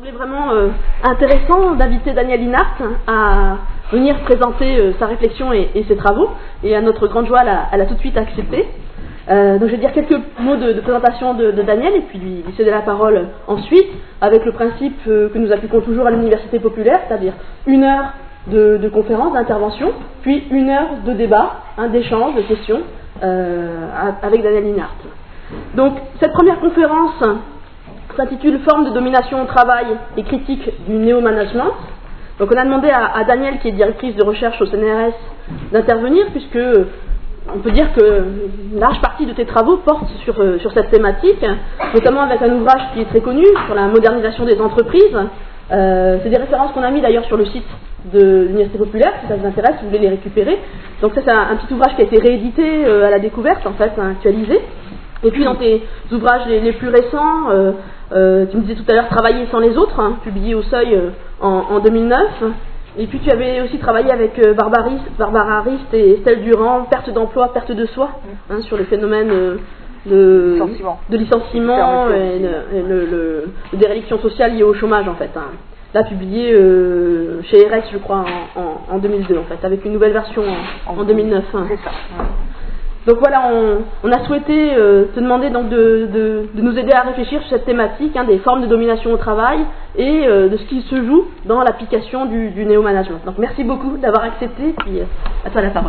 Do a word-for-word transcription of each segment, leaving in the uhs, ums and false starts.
semblait vraiment euh, intéressant d'inviter Daniel Inhart à venir présenter euh, sa réflexion et, et ses travaux. Et à notre grande joie, elle a, elle a tout de suite accepté. Euh, donc je vais dire quelques mots de, de présentation de, de Daniel et puis lui, lui céder la parole ensuite, avec le principe euh, que nous appliquons toujours à l'université populaire, c'est-à-dire une heure de, de conférence, d'intervention, puis une heure de débat, hein, d'échange, de questions euh, avec Daniel Inhart. Donc cette première conférence s'intitule « Forme de domination au travail et critique du néo-management ». Donc on a demandé à, à Daniel, qui est directrice de recherche au C N R S, d'intervenir, puisque on peut dire que une large partie de tes travaux portent sur, euh, sur cette thématique, notamment avec un ouvrage qui est très connu sur la modernisation des entreprises. Euh, c'est des références qu'on a mis d'ailleurs sur le site de l'Université populaire, si ça vous intéresse, si vous voulez les récupérer. Donc ça c'est un, un petit ouvrage qui a été réédité euh, à la découverte, en fait, hein, actualisé. Et puis dans tes ouvrages les, les plus récents, euh, euh, tu me disais tout à l'heure Travailler sans les autres, hein, publié au Seuil euh, en, en deux mille neuf. Et puis tu avais aussi travaillé avec euh, Barbara, Barbara Rist et Estelle Durand, perte d'emploi, perte de soi, hein, sur les phénomènes euh, de licenciement, de licenciement et, le, et le, le, le déréliction sociale liée au chômage en fait. Hein. Là publié euh, chez R S je crois en, en, en deux mille deux en fait, avec une nouvelle version en, en deux mille neuf. Hein. C'est ça. Ouais. Donc voilà, on, on a souhaité euh, te demander donc de, de, de nous aider à réfléchir sur cette thématique, hein, des formes de domination au travail et euh, de ce qui se joue dans l'application du, du néo-management. Donc merci beaucoup d'avoir accepté, puis euh, à toi la parole.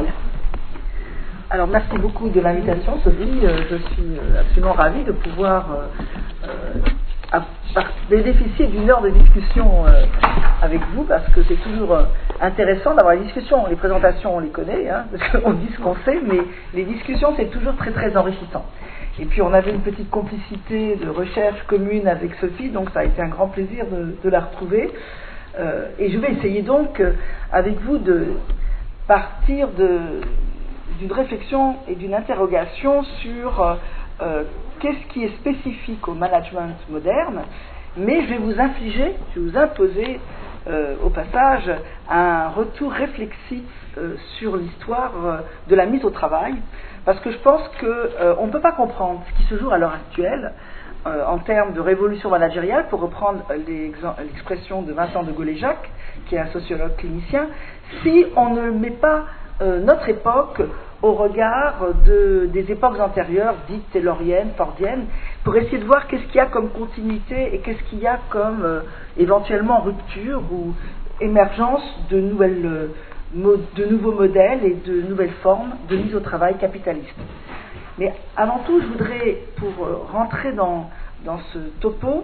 Alors merci beaucoup de l'invitation, Sophie. Euh, je suis absolument ravie de pouvoir euh, euh, bénéficier d'une heure de discussion euh, avec vous, parce que c'est toujours euh, intéressant d'avoir des discussions. Les présentations, on les connaît, hein, parce qu'on dit ce qu'on sait, mais les discussions, c'est toujours très très enrichissant. Et puis on avait une petite complicité de recherche commune avec Sophie, donc ça a été un grand plaisir de, de la retrouver. Euh, et je vais essayer donc euh, avec vous de partir de, d'une réflexion et d'une interrogation sur euh, euh, qu'est-ce qui est spécifique au management moderne, mais je vais vous infliger, je vais vous imposer euh, au passage un retour réflexif euh, sur l'histoire euh, de la mise au travail, parce que je pense qu'on euh, ne peut pas comprendre ce qui se joue à l'heure actuelle euh, en termes de révolution managériale, pour reprendre l'expression de Vincent de Gaulle-Jacques, qui est un sociologue clinicien, si on ne met pas euh, notre époque au regard de, des époques antérieures, dites tayloriennes, fordiennes, pour essayer de voir qu'est-ce qu'il y a comme continuité et qu'est-ce qu'il y a comme euh, éventuellement rupture ou émergence de, nouvelles, euh, mo- de nouveaux modèles et de nouvelles formes de mise au travail capitaliste. Mais avant tout, je voudrais, pour euh, rentrer dans, dans ce topo,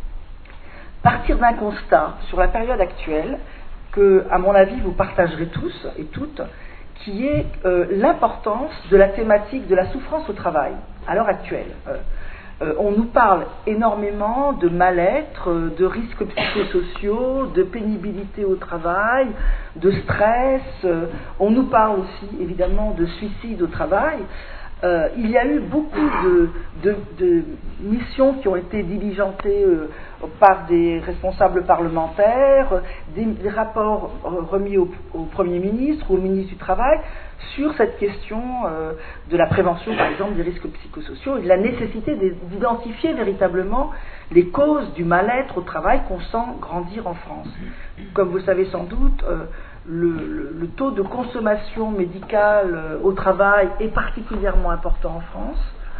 partir d'un constat sur la période actuelle que, à mon avis, vous partagerez tous et toutes, qui est euh, l'importance de la thématique de la souffrance au travail à l'heure actuelle. Euh, euh, on nous parle énormément de mal-être, de risques psychosociaux, de pénibilité au travail, de stress. Euh, on nous parle aussi évidemment de suicide au travail. Euh, il y a eu beaucoup de, de, de missions qui ont été diligentées euh, par des responsables parlementaires, des, des rapports remis au, au Premier ministre ou au ministre du Travail sur cette question euh, de la prévention, par exemple, des risques psychosociaux et de la nécessité d'identifier véritablement les causes du mal-être au travail qu'on sent grandir en France. Comme vous le savez sans doute, euh, Le, le, le taux de consommation médicale euh, au travail est particulièrement important en France.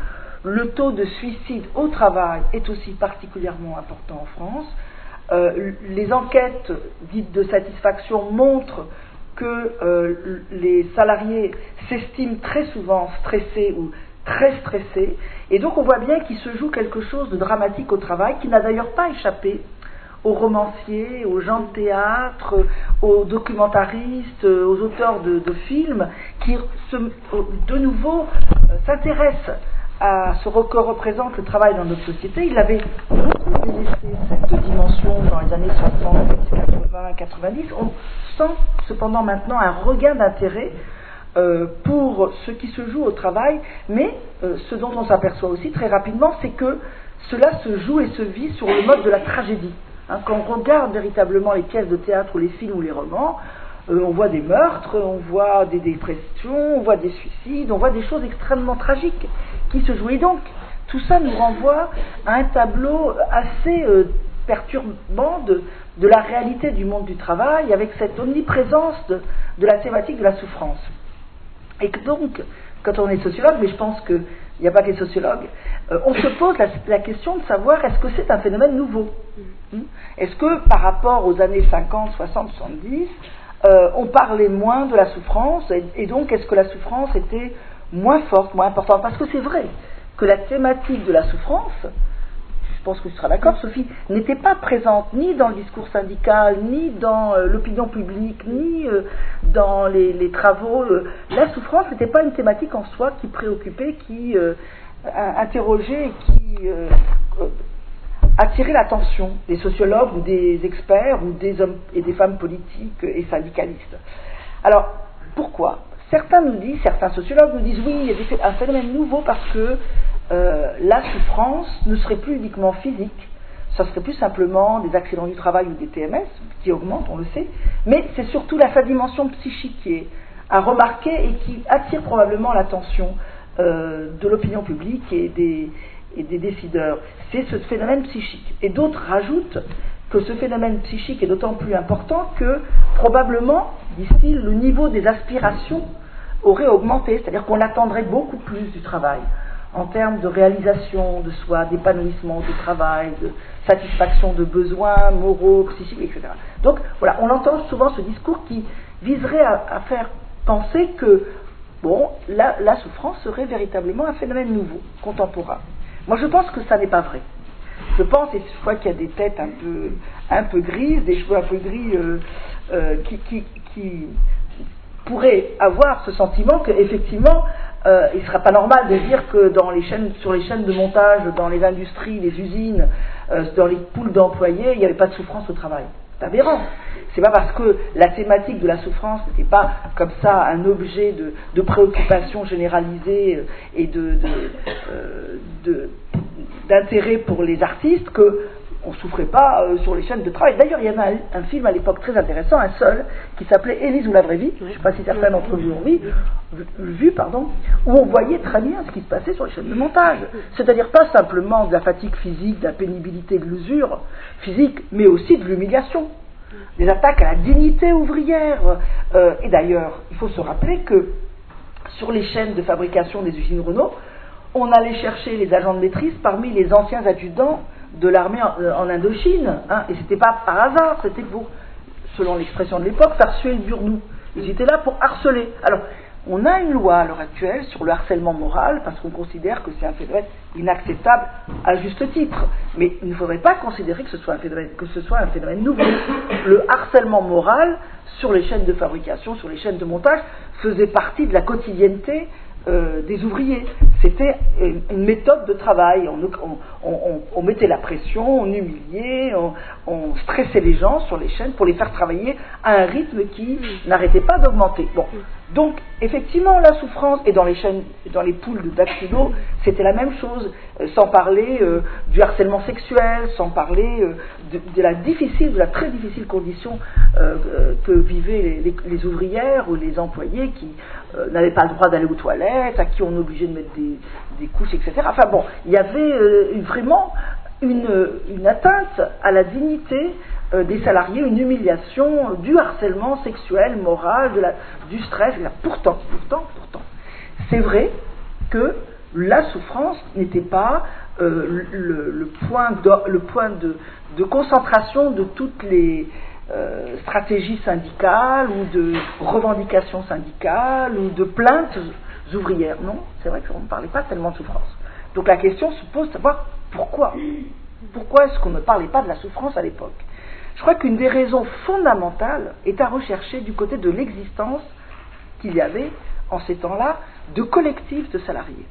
Le taux de suicide au travail est aussi particulièrement important en France. Euh, les enquêtes dites de satisfaction montrent que euh, les salariés s'estiment très souvent stressés ou très stressés. Et donc on voit bien qu'il se joue quelque chose de dramatique au travail, qui n'a d'ailleurs pas échappé aux romanciers, aux gens de théâtre, aux documentaristes, aux auteurs de, de films, qui se, de nouveau euh, s'intéressent à ce que représente le travail dans notre société. Il avait beaucoup délaissé cette dimension dans les années soixante, quatre-vingts, quatre-vingt-dix. On sent cependant maintenant un regain d'intérêt euh, pour ce qui se joue au travail, mais euh, ce dont on s'aperçoit aussi très rapidement, c'est que cela se joue et se vit sur le mode de la tragédie. Hein, quand on regarde véritablement les pièces de théâtre ou les films ou les romans, euh, on voit des meurtres, on voit des dépressions, on voit des suicides, on voit des choses extrêmement tragiques qui se jouent. Et donc, tout ça nous renvoie à un tableau assez euh, perturbant de, de la réalité du monde du travail, avec cette omniprésence de, de la thématique de la souffrance. Et que donc, quand on est sociologue, mais je pense qu'il n'y a pas que les sociologues, euh, on se pose la, la question de savoir est-ce que c'est un phénomène nouveau ? hmm Est-ce que par rapport aux années cinquante, soixante, soixante-dix, euh, on parlait moins de la souffrance, et, et donc est-ce que la souffrance était moins forte, moins importante ? Parce que c'est vrai que la thématique de la souffrance, je pense que tu seras d'accord, Sophie, n'était pas présente ni dans le discours syndical, ni dans euh, l'opinion publique, ni euh, dans les, les travaux. Euh, la souffrance n'était pas une thématique en soi qui préoccupait, qui euh, interrogeait, qui euh, euh, attirait l'attention des sociologues ou des experts ou des hommes et des femmes politiques et syndicalistes. Alors, pourquoi ? Certains nous disent, certains sociologues nous disent oui, il y a un phénomène nouveau parce que euh, la souffrance ne serait plus uniquement physique, ça serait plus simplement des accidents du travail ou des T M S qui augmentent, on le sait, mais c'est surtout la, sa dimension psychique qui est à remarquer et qui attire probablement l'attention euh, de l'opinion publique et des, et des décideurs. C'est ce phénomène psychique. Et d'autres rajoutent que ce phénomène psychique est d'autant plus important que probablement, disent-ils, le niveau des aspirations aurait augmenté, c'est-à-dire qu'on attendrait beaucoup plus du travail en termes de réalisation de soi, d'épanouissement du travail, de satisfaction de besoins moraux, psychiques, et cetera. Donc voilà, on entend souvent ce discours qui viserait à, à faire penser que bon, la, la souffrance serait véritablement un phénomène nouveau, contemporain. Moi je pense que ça n'est pas vrai. Je pense, et je vois qu'il y a des têtes un peu, un peu grises, des cheveux un peu gris, euh, euh, qui, qui, qui pourraient avoir ce sentiment qu'effectivement, euh, il ne sera pas normal de dire que dans les chaînes, sur les chaînes de montage, dans les industries, les usines, euh, dans les poules d'employés, il n'y avait pas de souffrance au travail. C'est aberrant. C'est pas parce que la thématique de la souffrance n'était pas comme ça un objet de, de préoccupation généralisée et de, de, euh, de, d'intérêt pour les artistes qu'on ne souffrait pas euh, sur les chaînes de travail. D'ailleurs, il y en a un, un film à l'époque très intéressant, un seul, qui s'appelait Élise ou la vraie vie, je ne sais pas si certains d'entre vous l'ont vu, vu, pardon, où on voyait très bien ce qui se passait sur les chaînes de montage. C'est-à-dire pas simplement de la fatigue physique, de la pénibilité, de l'usure physique, mais aussi de l'humiliation, des attaques à la dignité ouvrière. Euh, et d'ailleurs, il faut se rappeler que sur les chaînes de fabrication des usines Renault, on allait chercher les agents de maîtrise parmi les anciens adjudants de l'armée en, en Indochine, hein, et c'était pas par hasard, c'était pour, selon l'expression de l'époque, faire suer le burnou. Ils étaient là pour harceler. Alors, on a une loi à l'heure actuelle sur le harcèlement moral, parce qu'on considère que c'est un phénomène inacceptable à juste titre. Mais il ne faudrait pas considérer que ce soit un phénomène, que ce soit un phénomène nouveau. Le harcèlement moral sur les chaînes de fabrication, sur les chaînes de montage, faisait partie de la quotidienneté Euh, des ouvriers. C'était une, une méthode de travail. On, on, on, on mettait la pression, on humiliait, on, on stressait les gens sur les chaînes pour les faire travailler à un rythme qui n'arrêtait pas d'augmenter. Bon, donc effectivement la souffrance, et dans les chaînes, dans les poules de dactylo, c'était la même chose, euh, sans parler euh, du harcèlement sexuel, sans parler euh, de, de la difficile, de la très difficile condition euh, euh, que vivaient les, les, les ouvrières ou les employés qui euh, n'avaient pas le droit d'aller aux toilettes, à qui on obligeait de mettre des, des couches, et cetera. Enfin bon, il y avait euh, vraiment une, une atteinte à la dignité euh, des salariés, une humiliation, euh, du harcèlement sexuel, moral, de la, du stress. Et là, pourtant, pourtant, pourtant, c'est vrai que la souffrance n'était pas euh, le, le point, de, le point de, de concentration de toutes les Euh, stratégies syndicales ou de revendications syndicales ou de plaintes ouvrières. Non, c'est vrai qu'on ne parlait pas tellement de souffrance. Donc la question se pose de savoir pourquoi. Pourquoi est-ce qu'on ne parlait pas de la souffrance à l'époque ? Je crois qu'une des raisons fondamentales est à rechercher du côté de l'existence qu'il y avait en ces temps-là de collectifs de salariés.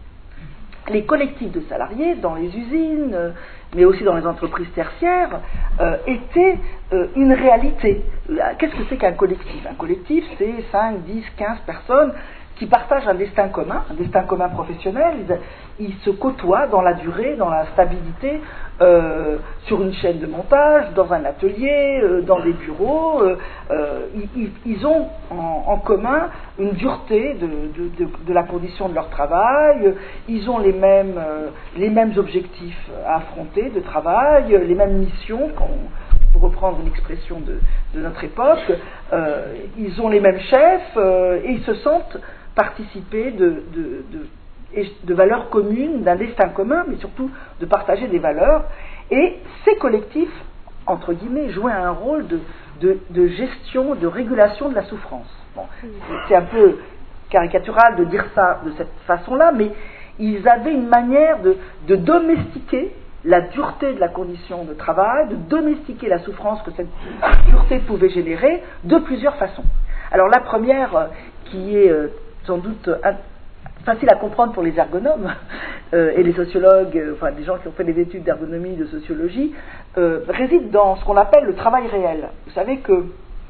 Les collectifs de salariés dans les usines, euh, mais aussi dans les entreprises tertiaires, euh, étaient euh, une réalité. Qu'est-ce que c'est qu'un collectif ? Un collectif, c'est cinq, dix, quinze personnes qui partagent un destin commun, un destin commun professionnel. Ils, ils se côtoient dans la durée, dans la stabilité, euh, sur une chaîne de montage, dans un atelier, euh, dans des bureaux. Euh, euh, ils, ils ont en, en commun une dureté de, de, de, de la condition de leur travail. Ils ont les mêmes, euh, les mêmes objectifs à affronter de travail, les mêmes missions, pour reprendre une expression de, de notre époque. Euh, ils ont les mêmes chefs euh, et ils se sentent participer de, de, de, de valeurs communes, d'un destin commun, mais surtout de partager des valeurs. Et ces collectifs, entre guillemets, jouaient un rôle de, de, de gestion, de régulation de la souffrance. Bon, c'est un peu caricatural de dire ça de cette façon-là, mais ils avaient une manière de, de domestiquer la dureté de la condition de travail, de domestiquer la souffrance que cette dureté pouvait générer de plusieurs façons. Alors la première, qui est euh, sans doute euh, facile à comprendre pour les ergonomes euh, et les sociologues, euh, enfin des gens qui ont fait des études d'ergonomie, de sociologie, euh, réside dans ce qu'on appelle le travail réel. Vous savez que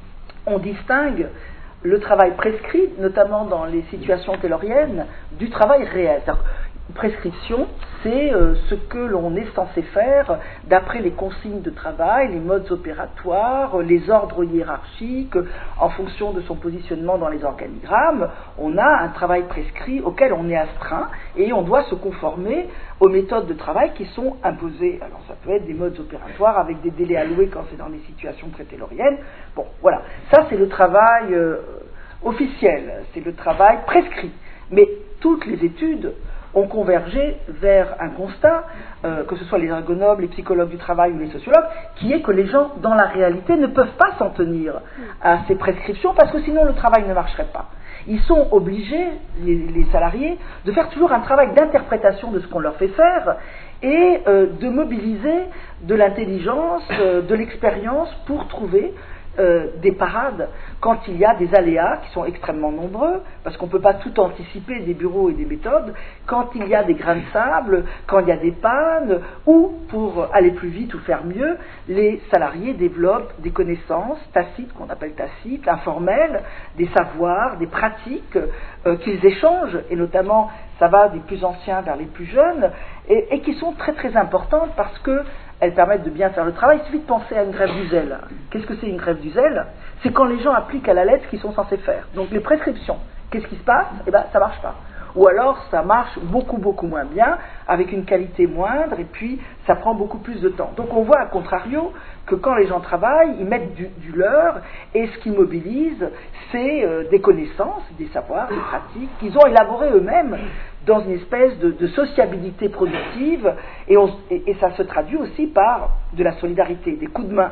on distingue le travail prescrit, notamment dans les situations tayloriennes, du travail réel. C'est-à-dire, prescription, c'est euh, ce que l'on est censé faire d'après les consignes de travail, les modes opératoires, les ordres hiérarchiques, en fonction de son positionnement dans les organigrammes. On a un travail prescrit auquel on est astreint et on doit se conformer aux méthodes de travail qui sont imposées. Alors ça peut être des modes opératoires avec des délais alloués quand c'est dans des situations très tayloriennes. Bon, voilà. Ça, c'est le travail euh, officiel, c'est le travail prescrit. Mais toutes les études ont convergé vers un constat, euh, que ce soit les ergonomes, les psychologues du travail ou les sociologues, qui est que les gens, dans la réalité, ne peuvent pas s'en tenir à ces prescriptions, parce que sinon le travail ne marcherait pas. Ils sont obligés, les, les salariés, de faire toujours un travail d'interprétation de ce qu'on leur fait faire, et euh, de mobiliser de l'intelligence, euh, de l'expérience, pour trouver Euh, des parades quand il y a des aléas qui sont extrêmement nombreux, parce qu'on ne peut pas tout anticiper des bureaux et des méthodes, quand il y a des grains de sable, quand il y a des pannes, ou pour aller plus vite ou faire mieux, les salariés développent des connaissances tacites, qu'on appelle tacites, informelles, des savoirs, des pratiques euh, qu'ils échangent, et notamment ça va des plus anciens vers les plus jeunes, et, et qui sont très très importantes parce que elles permettent de bien faire le travail. Il suffit de penser à une grève du zèle. Qu'est-ce que c'est une grève du zèle? C'est quand les gens appliquent à la lettre ce qu'ils sont censés faire. Donc les prescriptions, qu'est-ce qui se passe? Eh bien, ça ne marche pas. Ou alors, ça marche beaucoup, beaucoup moins bien, avec une qualité moindre, et puis ça prend beaucoup plus de temps. Donc on voit, à contrario, que quand les gens travaillent, ils mettent du, du leur, et ce qu'ils mobilisent, c'est euh, des connaissances, des savoirs, des pratiques, qu'ils ont élaborées eux-mêmes dans une espèce de, de sociabilité productive, et, on, et, et ça se traduit aussi par de la solidarité, des coups de main.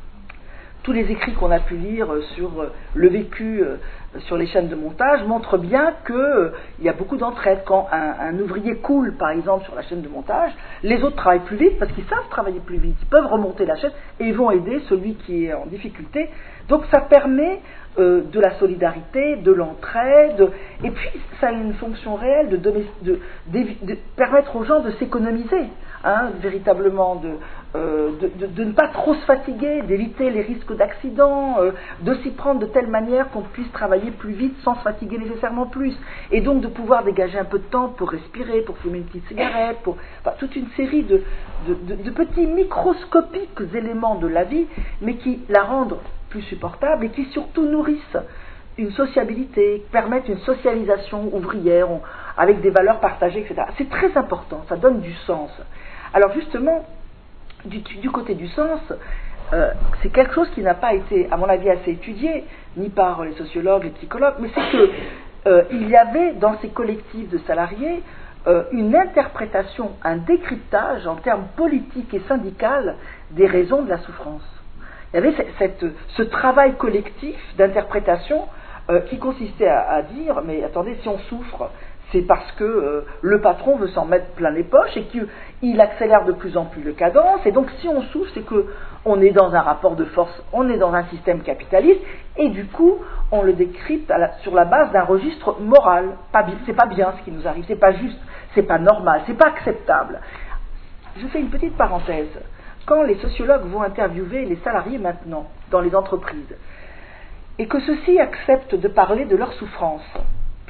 Tous les écrits qu'on a pu lire sur le vécu sur les chaînes de montage montrent bien qu'il euh, y a beaucoup d'entraide. Quand un, un ouvrier coule, par exemple, sur la chaîne de montage, les autres travaillent plus vite parce qu'ils savent travailler plus vite. Ils peuvent remonter la chaîne et ils vont aider celui qui est en difficulté. Donc ça permet euh, de la solidarité, de l'entraide, et puis ça a une fonction réelle de, de, de, de, de permettre aux gens de s'économiser, hein, véritablement, de, euh, de, de, de ne pas trop se fatiguer, d'éviter les risques d'accident, euh, de s'y prendre de telle manière qu'on puisse travailler plus vite sans se fatiguer nécessairement plus, et donc de pouvoir dégager un peu de temps pour respirer, pour fumer une petite cigarette, pour enfin, toute une série de, de, de, de petits microscopiques éléments de la vie, mais qui la rendent plus supportable et qui surtout nourrissent une sociabilité, permettent une socialisation ouvrière on, avec des valeurs partagées, et cetera. C'est très important, ça donne du sens. Alors justement, du, du côté du sens, euh, c'est quelque chose qui n'a pas été, à mon avis, assez étudié, ni par les sociologues, les psychologues, mais c'est que euh, il y avait dans ces collectifs de salariés euh, une interprétation, un décryptage en termes politiques et syndicaux des raisons de la souffrance. Il y avait cette, cette, ce travail collectif d'interprétation euh, qui consistait à, à dire, mais attendez, si on souffre, c'est parce que euh, le patron veut s'en mettre plein les poches et qu'il accélère de plus en plus le cadence, et donc si on souffre, c'est qu'on est dans un rapport de force, on est dans un système capitaliste, et du coup, on le décrypte à la, sur la base d'un registre moral. Pas, c'est pas bien ce qui nous arrive, c'est pas juste, c'est pas normal, c'est pas acceptable. Je fais une petite parenthèse. Quand les sociologues vont interviewer les salariés maintenant dans les entreprises, et que ceux-ci acceptent de parler de leur souffrance,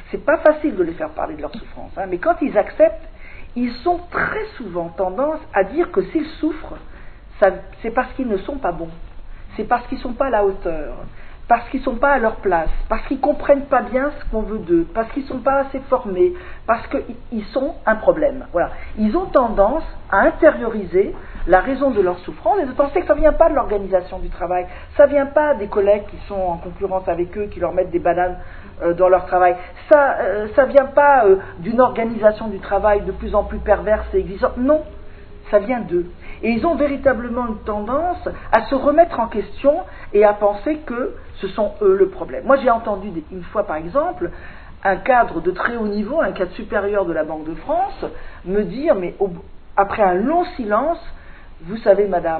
c'est pas facile de les faire parler de leur souffrance, hein, mais quand ils acceptent, ils ont très souvent tendance à dire que s'ils souffrent, ça, c'est parce qu'ils ne sont pas bons, c'est parce qu'ils ne sont pas à la hauteur, parce qu'ils ne sont pas à leur place, parce qu'ils ne comprennent pas bien ce qu'on veut d'eux, parce qu'ils ne sont pas assez formés, parce qu'ils sont un problème. Voilà. Ils ont tendance à intérioriser la raison de leur souffrance et de penser que ça ne vient pas de l'organisation du travail, ça ne vient pas des collègues qui sont en concurrence avec eux, qui leur mettent des bananes euh, dans leur travail, ça ne euh, vient pas euh, d'une organisation du travail de plus en plus perverse et exigeante, non, ça vient d'eux. Et ils ont véritablement une tendance à se remettre en question et à penser que ce sont eux le problème. Moi j'ai entendu une fois par exemple un cadre de très haut niveau, un cadre supérieur de la Banque de France, me dire, mais au, après un long silence, vous savez madame,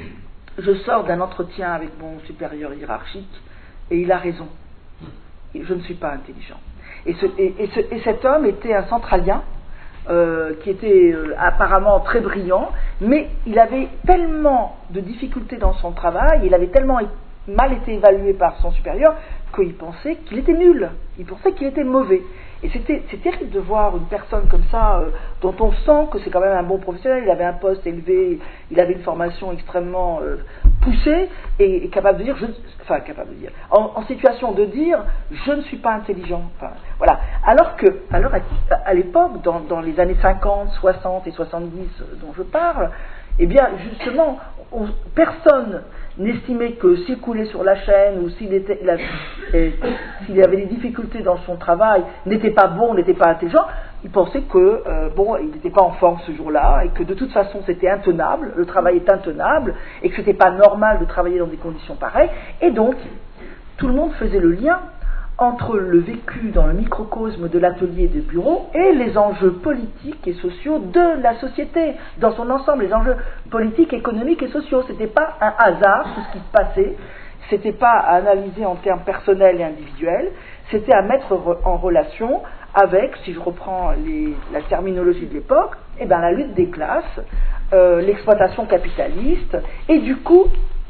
je sors d'un entretien avec mon supérieur hiérarchique et il a raison, je ne suis pas intelligent. Et, ce, et, et, ce, et cet homme était un centralien, Euh, qui était euh, apparemment très brillant, mais il avait tellement de difficultés dans son travail, il avait tellement mal été évalué par son supérieur, qu'il pensait qu'il était nul, il pensait qu'il était mauvais. Et c'était, c'est terrible de voir une personne comme ça, euh, dont on sent que c'est quand même un bon professionnel, il avait un poste élevé, il avait une formation extrêmement euh, poussée, et, et capable de dire, je, enfin capable de dire, en, en situation de dire, je ne suis pas intelligent. Enfin, voilà. Alors que, alors à, à l'époque, dans, dans les années cinquante, soixante et soixante-dix dont je parle, eh bien justement, on, personne n'estimait que s'il coulait sur la chaîne ou s'il, était, il, a, euh, s'il avait des difficultés dans son travail, n'était pas bon, n'était pas intelligent, il pensait que euh, bon, il n'était pas en forme ce jour-là et que de toute façon c'était intenable, le travail est intenable et que c'était pas normal de travailler dans des conditions pareilles. Et donc tout le monde faisait le lien entre le vécu dans le microcosme de l'atelier et du bureau et les enjeux politiques et sociaux de la société dans son ensemble, les enjeux politiques, économiques et sociaux. C'était pas un hasard tout ce qui se passait, c'était pas à analyser en termes personnels et individuels, c'était à mettre en relation avec, si je reprends les, la terminologie de l'époque, eh ben la lutte des classes, euh, l'exploitation capitaliste, et du coup,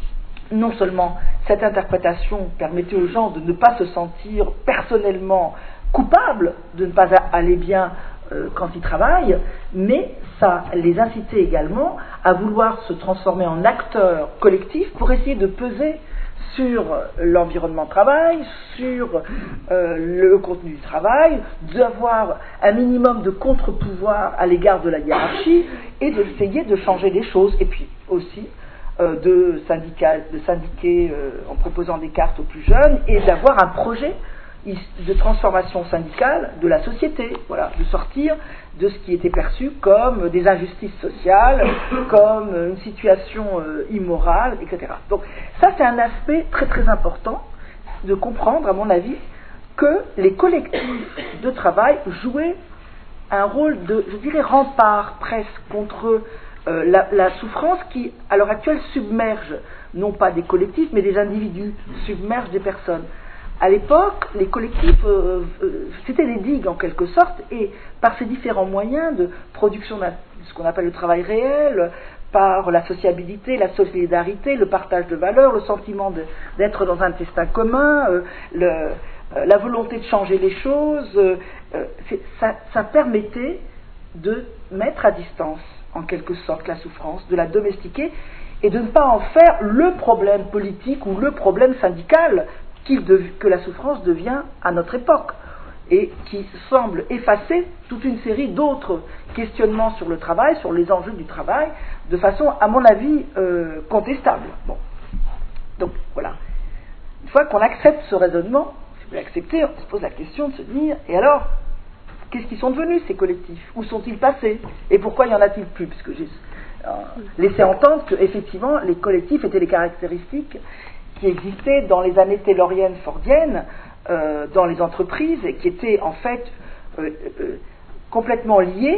non seulement cette interprétation permettait aux gens de ne pas se sentir personnellement coupables, de ne pas aller bien euh, quand ils travaillent, mais ça les incitait également à vouloir se transformer en acteurs collectifs pour essayer de peser sur l'environnement de travail, sur euh, le contenu du travail, d'avoir un minimum de contre-pouvoir à l'égard de la hiérarchie et d'essayer de changer les choses. Et puis aussi euh, de, de syndiquer euh, en proposant des cartes aux plus jeunes et d'avoir un projet de transformation syndicale de la société, voilà, de sortir de ce qui était perçu comme des injustices sociales, comme une situation euh, immorale, et cetera. Donc ça c'est un aspect très très important de comprendre, à mon avis, que les collectifs de travail jouaient un rôle de, je dirais, rempart presque contre euh, la, la souffrance qui, à l'heure actuelle, submerge, non pas des collectifs, mais des individus, submerge des personnes. À l'époque, les collectifs, euh, euh, c'était des digues en quelque sorte, et par ces différents moyens de production de ce qu'on appelle le travail réel, par la sociabilité, la solidarité, le partage de valeurs, le sentiment de, d'être dans un destin commun, euh, le, euh, la volonté de changer les choses, euh, c'est, ça, ça permettait de mettre à distance, en quelque sorte, la souffrance, de la domestiquer, et de ne pas en faire le problème politique ou le problème syndical que la souffrance devient à notre époque, et qui semble effacer toute une série d'autres questionnements sur le travail, sur les enjeux du travail, de façon, à mon avis, euh, contestable. Bon. Donc, voilà. Une fois qu'on accepte ce raisonnement, si vous l'acceptez, on se pose la question de se dire, et alors, qu'est-ce qu'ils sont devenus, ces collectifs? Où sont-ils passés? Et pourquoi y en a-t-il plus? Puisque j'ai euh, laissé entendre que, effectivement, les collectifs étaient les caractéristiques qui existaient dans les années tayloriennes fordiennes, euh, dans les entreprises, et qui étaient en fait euh, euh, complètement liées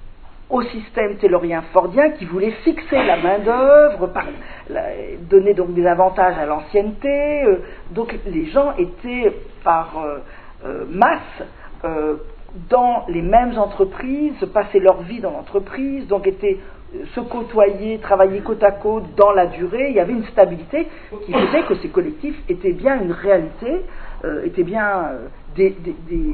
au système taylorien fordien qui voulait fixer la main-d'œuvre, par, la, donner donc des avantages à l'ancienneté. Euh, donc les gens étaient par euh, euh, masse euh, dans les mêmes entreprises, passaient leur vie dans l'entreprise, donc étaient se côtoyer, travailler côte à côte dans la durée. Il y avait une stabilité qui faisait que ces collectifs étaient bien une réalité, euh, étaient bien euh, des, des, des,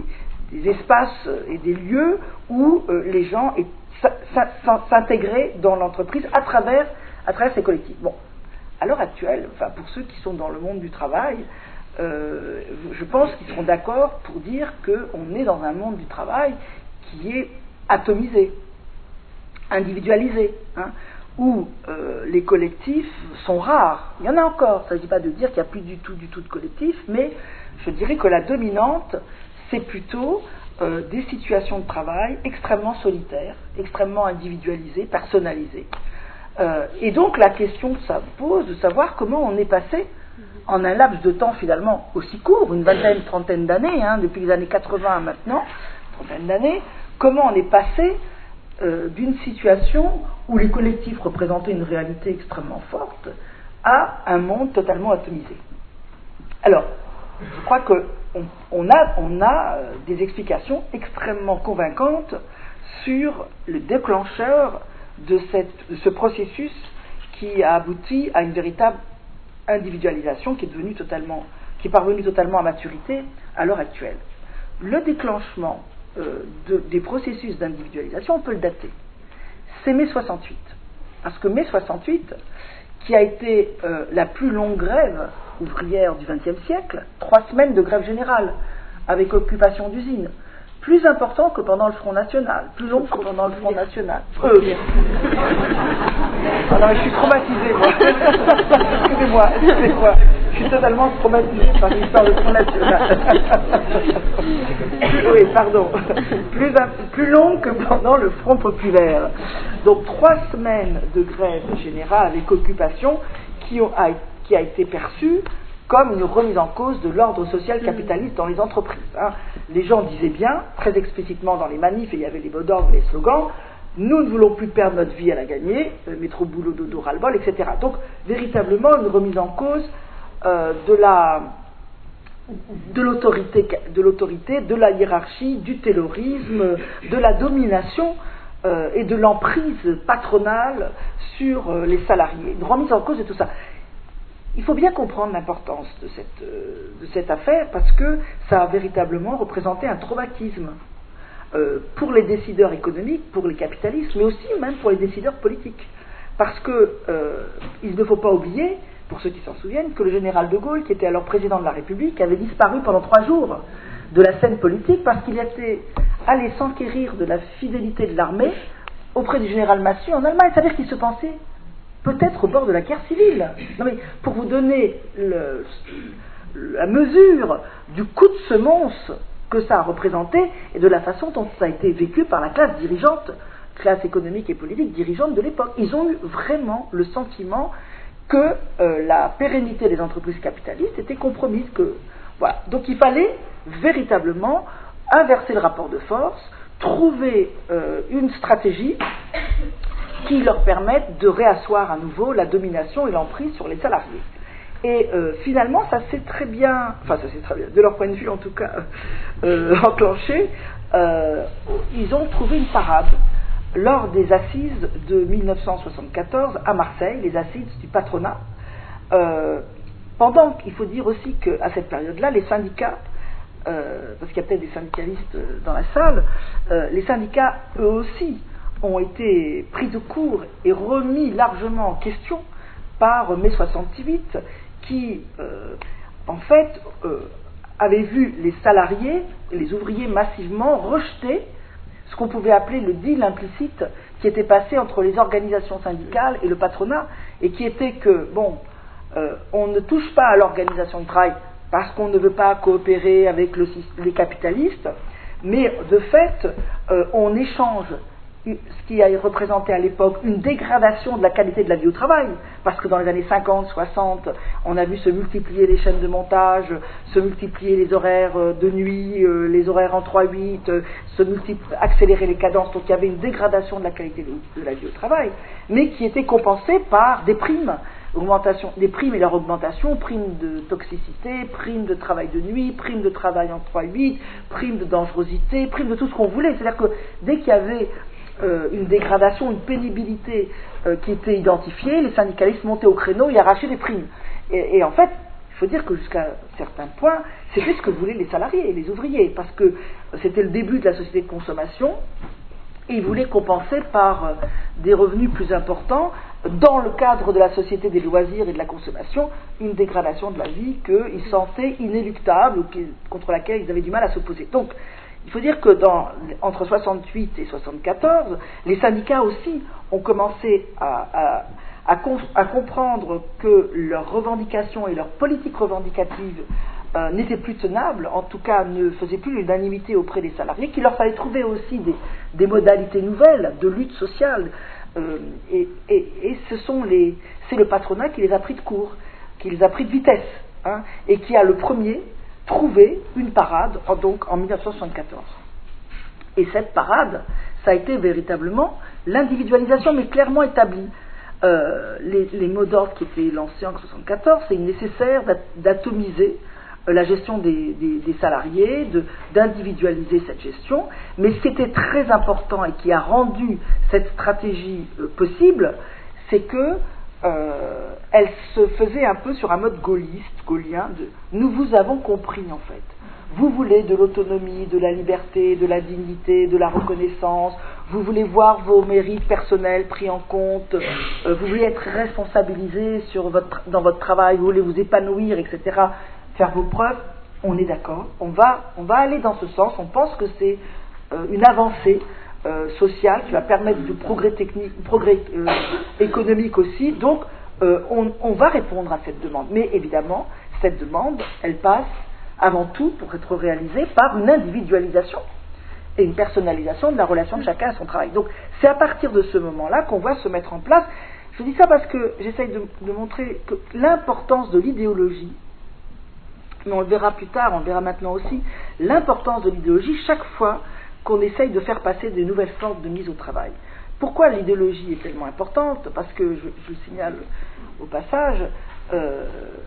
des espaces et des lieux où euh, les gens est, s'intégraient dans l'entreprise à travers, à travers ces collectifs. Bon, à l'heure actuelle, enfin, pour ceux qui sont dans le monde du travail, euh, je pense qu'ils seront d'accord pour dire qu'on est dans un monde du travail qui est atomisé, individualisé, hein, où euh, les collectifs sont rares. Il y en a encore, il ne s'agit pas de dire qu'il n'y a plus du tout, du tout de collectifs, mais je dirais que la dominante, c'est plutôt euh, des situations de travail extrêmement solitaires, extrêmement individualisées, personnalisées. Euh, et donc la question que ça pose de savoir comment on est passé en un laps de temps finalement aussi court, une vingtaine, trentaine d'années, hein, depuis les années quatre-vingts à maintenant, trentaine d'années, comment on est passé euh, d'une situation où les collectifs représentaient une réalité extrêmement forte à un monde totalement atomisé. Alors, je crois qu'on on a, on a des explications extrêmement convaincantes sur le déclencheur de, cette, de ce processus qui a abouti à une véritable individualisation qui est devenue totalement, qui est parvenue totalement à maturité à l'heure actuelle. Le déclenchement euh, de, des processus d'individualisation, on peut le dater. C'est mai soixante-huit. Parce que mai soixante-huit, qui a été euh, la plus longue grève ouvrière du vingtième siècle, trois semaines de grève générale, avec occupation d'usines, plus important que pendant le Front National, plus long que pendant le Front National. Euh. Ah non, mais je suis traumatisée, moi. Excusez-moi, excusez-moi. Je suis totalement traumatisée par l'histoire du Front National. Oui, pardon. Plus, plus long que pendant le Front Populaire. Donc, trois semaines de grève générale avec occupation qui, ont, a, qui a été perçue comme une remise en cause de l'ordre social capitaliste dans les entreprises. Hein. Les gens disaient bien, très explicitement dans les manifs, et il y avait les mots d'ordre, les slogans, nous ne voulons plus perdre notre vie à la gagner, euh, métro, boulot, dodo, ras-le-bol, et cetera. Donc, véritablement, une remise en cause euh, de la de l'autorité, de l'autorité, de la hiérarchie, du taylorisme, de la domination euh, et de l'emprise patronale sur euh, les salariés. Une remise en cause de tout ça. Il faut bien comprendre l'importance de cette, euh, de cette affaire parce que ça a véritablement représenté un traumatisme euh, pour les décideurs économiques, pour les capitalistes, mais aussi même pour les décideurs politiques. Parce que euh, il ne faut pas oublier, pour ceux qui s'en souviennent, que le général de Gaulle, qui était alors président de la République, avait disparu pendant trois jours de la scène politique parce qu'il était allé s'enquérir de la fidélité de l'armée auprès du général Massu en Allemagne. C'est-à-dire qu'il se pensait peut-être au bord de la guerre civile. Non mais pour vous donner le, la mesure du coup de semonce que ça a représenté et de la façon dont ça a été vécu par la classe dirigeante, classe économique et politique dirigeante de l'époque. Ils ont eu vraiment le sentiment que euh, la pérennité des entreprises capitalistes était compromise. Que, voilà. Donc il fallait véritablement inverser le rapport de force, trouver euh, une stratégie qui leur permettent de réasseoir à nouveau la domination et l'emprise sur les salariés. Et euh, finalement, ça s'est très bien, enfin ça s'est très bien, de leur point de vue en tout cas, euh, enclenché, euh, ils ont trouvé une parade lors des assises de mille neuf cent soixante-quatorze à Marseille, les assises du patronat, euh, pendant qu'il faut dire aussi qu'à cette période-là, les syndicats, euh, parce qu'il y a peut-être des syndicalistes dans la salle, euh, les syndicats, eux aussi, ont été pris de court et remis largement en question par mai soixante-huit, qui, euh, en fait, euh, avait vu les salariés, les ouvriers massivement rejeter ce qu'on pouvait appeler le deal implicite qui était passé entre les organisations syndicales et le patronat, et qui était que, bon, euh, on ne touche pas à l'organisation de travail parce qu'on ne veut pas coopérer avec le, les capitalistes, mais de fait, euh, on échange ce qui a représenté à l'époque une dégradation de la qualité de la vie au travail, parce que dans les années cinquante, soixante, on a vu se multiplier les chaînes de montage, se multiplier les horaires de nuit, euh, les horaires en trois huit, euh, se accélérer les cadences, donc il y avait une dégradation de la qualité de, de la vie au travail, mais qui était compensée par des primes, augmentation, des primes et leur augmentation, primes de toxicité, primes de travail de nuit, primes de travail en trois huit, primes de dangerosité, primes de tout ce qu'on voulait, c'est-à-dire que dès qu'il y avait Euh, une dégradation, une pénibilité euh, qui était identifiée, les syndicalistes montaient au créneau et arrachaient des primes. Et, et en fait, il faut dire que jusqu'à certains points, c'était ce que voulaient les salariés et les ouvriers, parce que c'était le début de la société de consommation, et ils voulaient compenser par des revenus plus importants, dans le cadre de la société des loisirs et de la consommation, une dégradation de la vie qu'ils sentaient inéluctable, ou contre laquelle ils avaient du mal à s'opposer. Donc, il faut dire que dans, entre soixante-huit et soixante-quatorze, les syndicats aussi ont commencé à, à, à, com- à comprendre que leurs revendications et leurs politiques revendicatives euh, n'étaient plus tenables, en tout cas ne faisaient plus l'unanimité auprès des salariés, qu'il leur fallait trouver aussi des, des modalités nouvelles de lutte sociale. Euh, et, et, et ce sont les, c'est le patronat qui les a pris de court, qui les a pris de vitesse, hein, et qui a le premier trouvé une parade en, donc en dix-neuf cent soixante-quatorze. Et cette parade, ça a été véritablement l'individualisation, mais clairement établie. Euh, les, les mots d'ordre qui étaient lancés en soixante-quatorze, c'est nécessaire d'atomiser la gestion des, des, des salariés, de, d'individualiser cette gestion, mais ce qui était très important et qui a rendu cette stratégie euh, possible, c'est que euh, elle se faisait un peu sur un mode gaulliste, gaullien, de nous vous avons compris en fait. Vous voulez de l'autonomie, de la liberté, de la dignité, de la reconnaissance, vous voulez voir vos mérites personnels pris en compte, euh, vous voulez être responsabilisé sur votre, dans votre travail, vous voulez vous épanouir, et cetera, faire vos preuves, on est d'accord, on va, on va aller dans ce sens, on pense que c'est euh, une avancée euh, sociale qui va permettre du progrès technique, progrès euh, économique aussi, donc euh, on, on va répondre à cette demande. Mais évidemment, cette demande, elle passe avant tout, pour être réalisée, par une individualisation et une personnalisation de la relation de chacun à son travail. Donc c'est à partir de ce moment-là qu'on voit se mettre en place. Je dis ça parce que j'essaye de, de montrer que l'importance de l'idéologie, mais on le verra plus tard, on le verra maintenant aussi, l'importance de l'idéologie chaque fois qu'on essaye de faire passer de nouvelles formes de mise au travail. Pourquoi l'idéologie est tellement importante? Parce que, je, je le signale au passage, euh,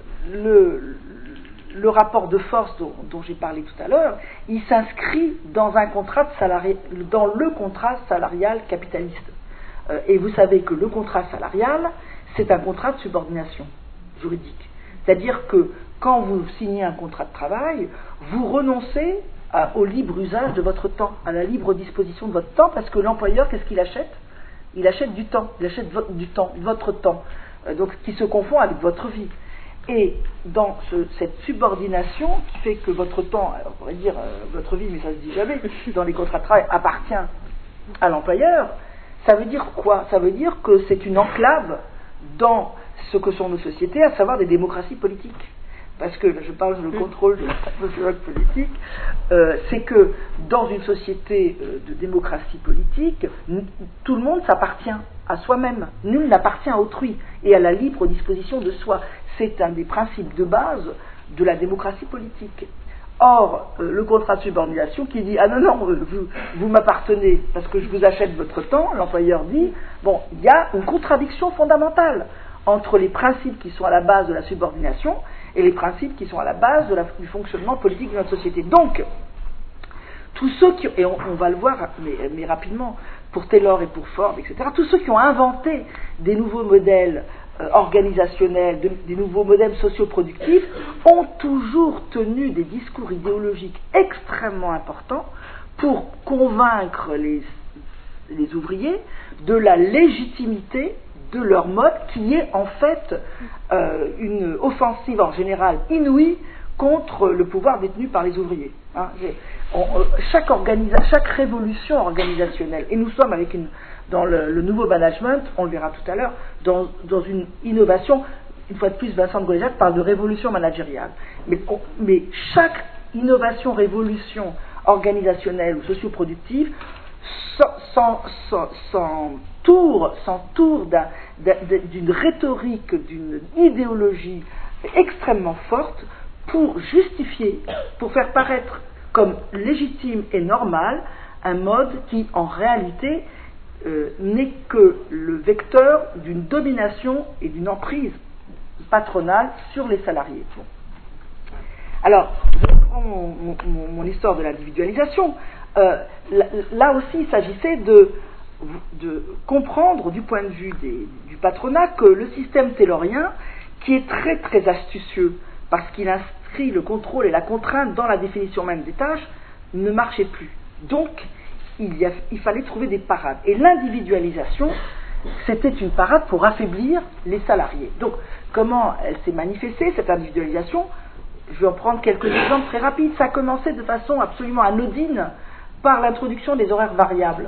le, le rapport de force dont, dont j'ai parlé tout à l'heure, il s'inscrit dans un contrat de salarié, dans le contrat salarial capitaliste. Euh, et vous savez que le contrat salarial, c'est un contrat de subordination juridique. C'est-à-dire que quand vous signez un contrat de travail, vous renoncez à, au libre usage de votre temps, à la libre disposition de votre temps, parce que l'employeur, qu'est-ce qu'il achète? Il achète du temps, il achète vo- du temps, votre temps, euh, donc qui se confond avec votre vie. Et dans ce, cette subordination qui fait que votre temps, on pourrait dire euh, votre vie, mais ça se dit jamais, dans les contrats de travail, appartient à l'employeur, ça veut dire quoi? Ça veut dire que c'est une enclave dans ce que sont nos sociétés, à savoir des démocraties politiques. Parce que je parle du contrôle de la société politique, euh, c'est que dans une société euh, de démocratie politique, n- tout le monde s'appartient à soi-même, nul n'appartient à autrui et à la libre disposition de soi. C'est un des principes de base de la démocratie politique. Or, euh, le contrat de subordination qui dit « Ah non, non, euh, vous, vous m'appartenez parce que je vous achète votre temps », l'employeur dit « Bon, il y a une contradiction fondamentale entre les principes qui sont à la base de la subordination et les principes qui sont à la base de la, du fonctionnement politique de notre société. » Donc, tous ceux qui, et on, on va le voir, mais, mais rapidement, pour Taylor et pour Ford, et cetera, tous ceux qui ont inventé des nouveaux modèles euh, organisationnels, de, des nouveaux modèles socioproductifs, ont toujours tenu des discours idéologiques extrêmement importants pour convaincre les, les ouvriers de la légitimité de leur mode, qui est en fait euh, une offensive en général inouïe contre le pouvoir détenu par les ouvriers. Hein. On, euh, chaque, organisa- chaque révolution organisationnelle, et nous sommes avec une, dans le, le nouveau management, on le verra tout à l'heure, dans, dans une innovation, une fois de plus Vincent de Goléjac parle de révolution managériale, mais, on, mais chaque innovation, révolution organisationnelle ou socioproductive s'entoure s'entoure d'un, d'un, d'une rhétorique, d'une idéologie extrêmement forte pour justifier, pour faire paraître comme légitime et normal un mode qui en réalité euh, n'est que le vecteur d'une domination et d'une emprise patronale sur les salariés. Bon. Alors, je reprends mon, mon, mon histoire de l'individualisation. Euh, là, là aussi, il s'agissait de, de comprendre du point de vue des, du patronat que le système taylorien, qui est très très astucieux parce qu'il inscrit le contrôle et la contrainte dans la définition même des tâches, ne marchait plus. Donc, il, y a, il fallait trouver des parades. Et l'individualisation, c'était une parade pour affaiblir les salariés. Donc, comment elle s'est manifestée, cette individualisation? Je vais en prendre quelques exemples très rapides. Ça a commencé de façon absolument anodine par l'introduction des horaires variables.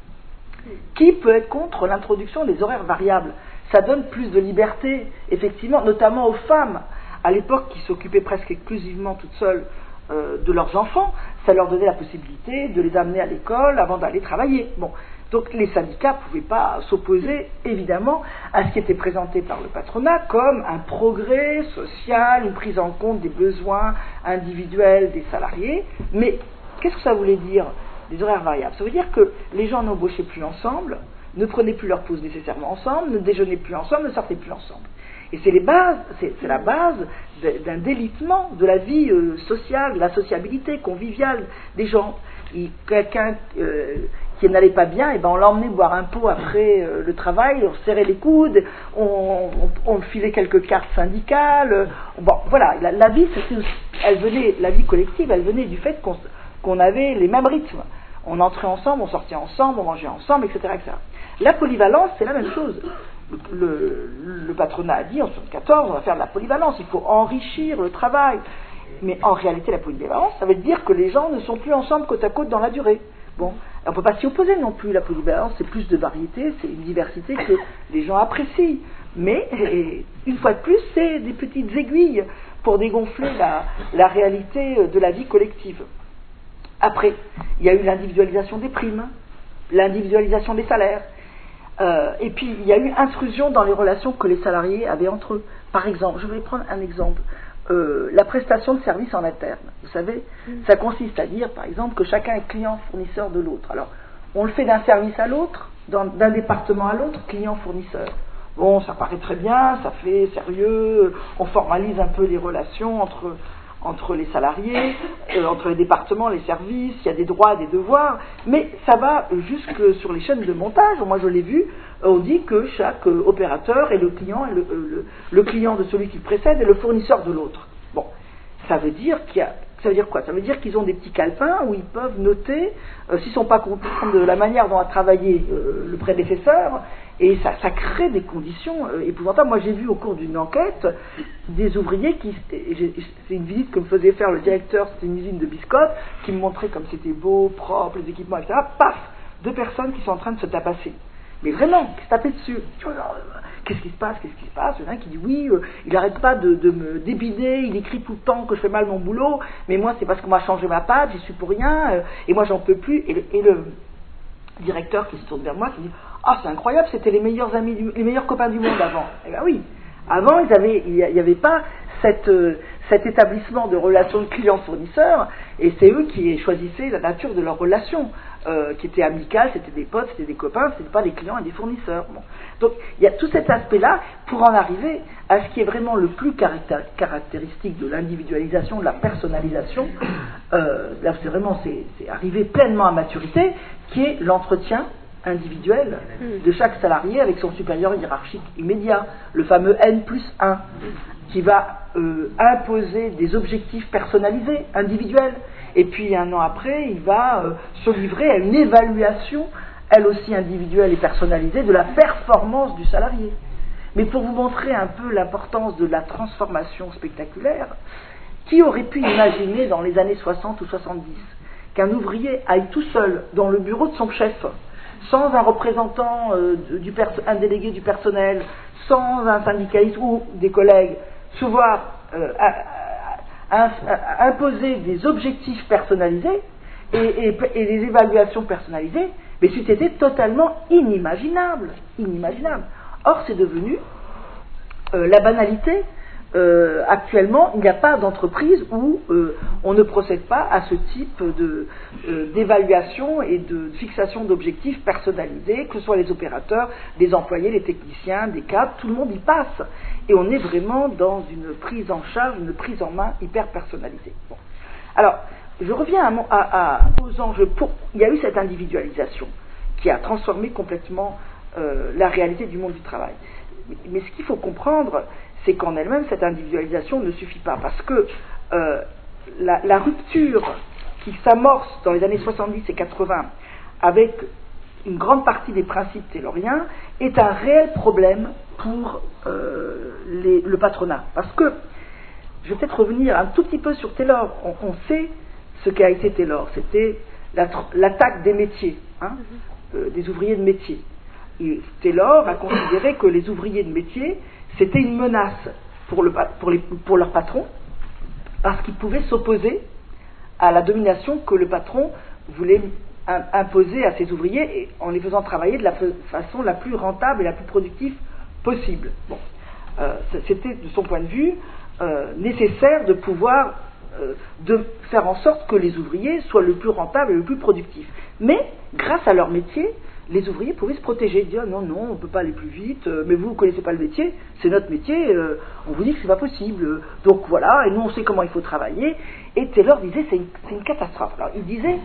Qui peut être contre l'introduction des horaires variables? Ça donne plus de liberté, effectivement, notamment aux femmes, à l'époque qui s'occupaient presque exclusivement toutes seules euh, de leurs enfants. Ça leur donnait la possibilité de les amener à l'école avant d'aller travailler. Bon. Donc les syndicats ne pouvaient pas s'opposer, évidemment, à ce qui était présenté par le patronat comme un progrès social, une prise en compte des besoins individuels des salariés. Mais qu'est-ce que ça voulait dire, des horaires variables? Ça veut dire que les gens n'embauchaient plus ensemble, ne prenaient plus leur pause nécessairement ensemble, ne déjeunaient plus ensemble, ne sortaient plus ensemble. Et c'est, les bases, c'est, c'est la base de, d'un délitement de la vie euh, sociale, de la sociabilité conviviale des gens. Et quelqu'un euh, qui n'allait pas bien, et ben on l'emmenait boire un pot après euh, le travail, on serrait les coudes, on, on, on filait quelques cartes syndicales. Euh, bon, voilà, la, la vie, c'était aussi, elle venait, la vie collective, elle venait du fait qu'on, qu'on avait les mêmes rythmes. On entrait ensemble, on sortait ensemble, on mangeait ensemble, et cetera, et cetera. La polyvalence, c'est la même chose. Le, le, le patronat a dit en soixante-quatorze, on va faire de la polyvalence, il faut enrichir le travail. Mais en réalité, la polyvalence, ça veut dire que les gens ne sont plus ensemble côte à côte dans la durée. Bon, on ne peut pas s'y opposer non plus. La polyvalence, c'est plus de variété, c'est une diversité que les gens apprécient. Mais, et, une fois de plus, c'est des petites aiguilles pour dégonfler la, la réalité de la vie collective. Après, il y a eu l'individualisation des primes, l'individualisation des salaires. Euh, et puis, il y a eu intrusion dans les relations que les salariés avaient entre eux. Par exemple, je vais prendre un exemple. Euh, la prestation de service en interne. Vous savez, mmh. ça consiste à dire, par exemple, que chacun est client-fournisseur de l'autre. Alors, on le fait d'un service à l'autre, d'un, d'un département à l'autre, client-fournisseur. Bon, ça paraît très bien, ça fait sérieux, on formalise un peu les relations entre, entre les salariés, euh, entre les départements, les services, il y a des droits et des devoirs, mais ça va jusque sur les chaînes de montage. Moi, je l'ai vu, on dit que chaque euh, opérateur est le client, est le, le, le client de celui qui le précède et le fournisseur de l'autre. Bon, ça veut dire qu'il y a, ça veut dire quoi? Ça veut dire qu'ils ont des petits calepins où ils peuvent noter, euh, s'ils ne sont pas contents de la manière dont a travaillé euh, le prédécesseur, et ça, ça crée des conditions euh, épouvantables. Moi, j'ai vu au cours d'une enquête des ouvriers qui, c'est une visite que me faisait faire le directeur, c'était une usine de biscottes, qui me montrait comme c'était beau, propre, les équipements, et cetera. Paf, deux personnes qui sont en train de se tapasser. Mais vraiment, qui se tapaient dessus. Qu'est-ce qui se passe? Qu'est-ce qui se passe? Il y en a un qui dit oui, euh, il n'arrête pas de, de me débiner, il écrit tout le temps que je fais mal mon boulot, mais moi c'est parce qu'on m'a changé ma page, j'y suis pour rien, euh, et moi j'en peux plus. Et le, et le directeur qui se tourne vers moi qui dit ah, c'est incroyable, c'était les meilleurs amis, du, les meilleurs copains du monde avant. Eh bien oui, avant ils avaient, il n'y avait pas cette, euh, cet établissement de relations de client-fournisseur, et c'est eux qui choisissaient la nature de leur relation. Euh, qui étaient amicales, c'était des potes, c'était des copains, c'était pas des clients et des fournisseurs. Bon. Donc il y a tout cet aspect-là pour en arriver à ce qui est vraiment le plus caractéristique de l'individualisation, de la personnalisation. Euh, là, c'est vraiment c'est, c'est arrivé pleinement à maturité, qui est l'entretien individuel de chaque salarié avec son supérieur hiérarchique immédiat, le fameux N plus un, qui va euh, imposer des objectifs personnalisés, individuels. Et puis un an après, il va euh, se livrer à une évaluation, elle aussi individuelle et personnalisée, de la performance du salarié. Mais pour vous montrer un peu l'importance de la transformation spectaculaire, qui aurait pu imaginer dans les années soixante ou soixante-dix qu'un ouvrier aille tout seul dans le bureau de son chef, sans un représentant, euh, du perso- un délégué du personnel, sans un syndicaliste ou des collègues, se voir euh, à, à, à imposer des objectifs personnalisés et, et, et des évaluations personnalisées, mais c'était totalement inimaginable, inimaginable. Or, c'est devenu euh, la banalité. Euh, actuellement, il n'y a pas d'entreprise où euh, on ne procède pas à ce type de, euh, d'évaluation et de fixation d'objectifs personnalisés, que ce soit les opérateurs, les employés, les techniciens, des cadres, tout le monde y passe. Et on est vraiment dans une prise en charge, une prise en main hyper personnalisée. Bon. Alors, je reviens à, mon, à, à, aux enjeux. Pour, il y a eu cette individualisation qui a transformé complètement euh, la réalité du monde du travail. Mais, mais ce qu'il faut comprendre, c'est qu'en elle-même, cette individualisation ne suffit pas. Parce que euh, la, la rupture qui s'amorce dans les années soixante-dix et quatre-vingts avec une grande partie des principes tayloriens est un réel problème pour euh, les, le patronat. Parce que, je vais peut-être revenir un tout petit peu sur Taylor. On, on sait ce qu'a été Taylor. C'était la, l'attaque des métiers, hein, euh, des ouvriers de métier. Et Taylor a considéré que les ouvriers de métier, c'était une menace pour, le, pour, les, pour leur patron, parce qu'ils pouvaient s'opposer à la domination que le patron voulait imposer à ses ouvriers et en les faisant travailler de la façon la plus rentable et la plus productive possible. Bon, euh, c'était de son point de vue euh, nécessaire de pouvoir euh, de faire en sorte que les ouvriers soient le plus rentables et le plus productifs. Mais grâce à leur métier, les ouvriers pouvaient se protéger, dire non, non, on ne peut pas aller plus vite, euh, mais vous ne connaissez pas le métier, c'est notre métier, euh, on vous dit que c'est pas possible. Donc voilà, et nous on sait comment il faut travailler. Et Taylor disait c'est une, c'est une catastrophe. Alors il disait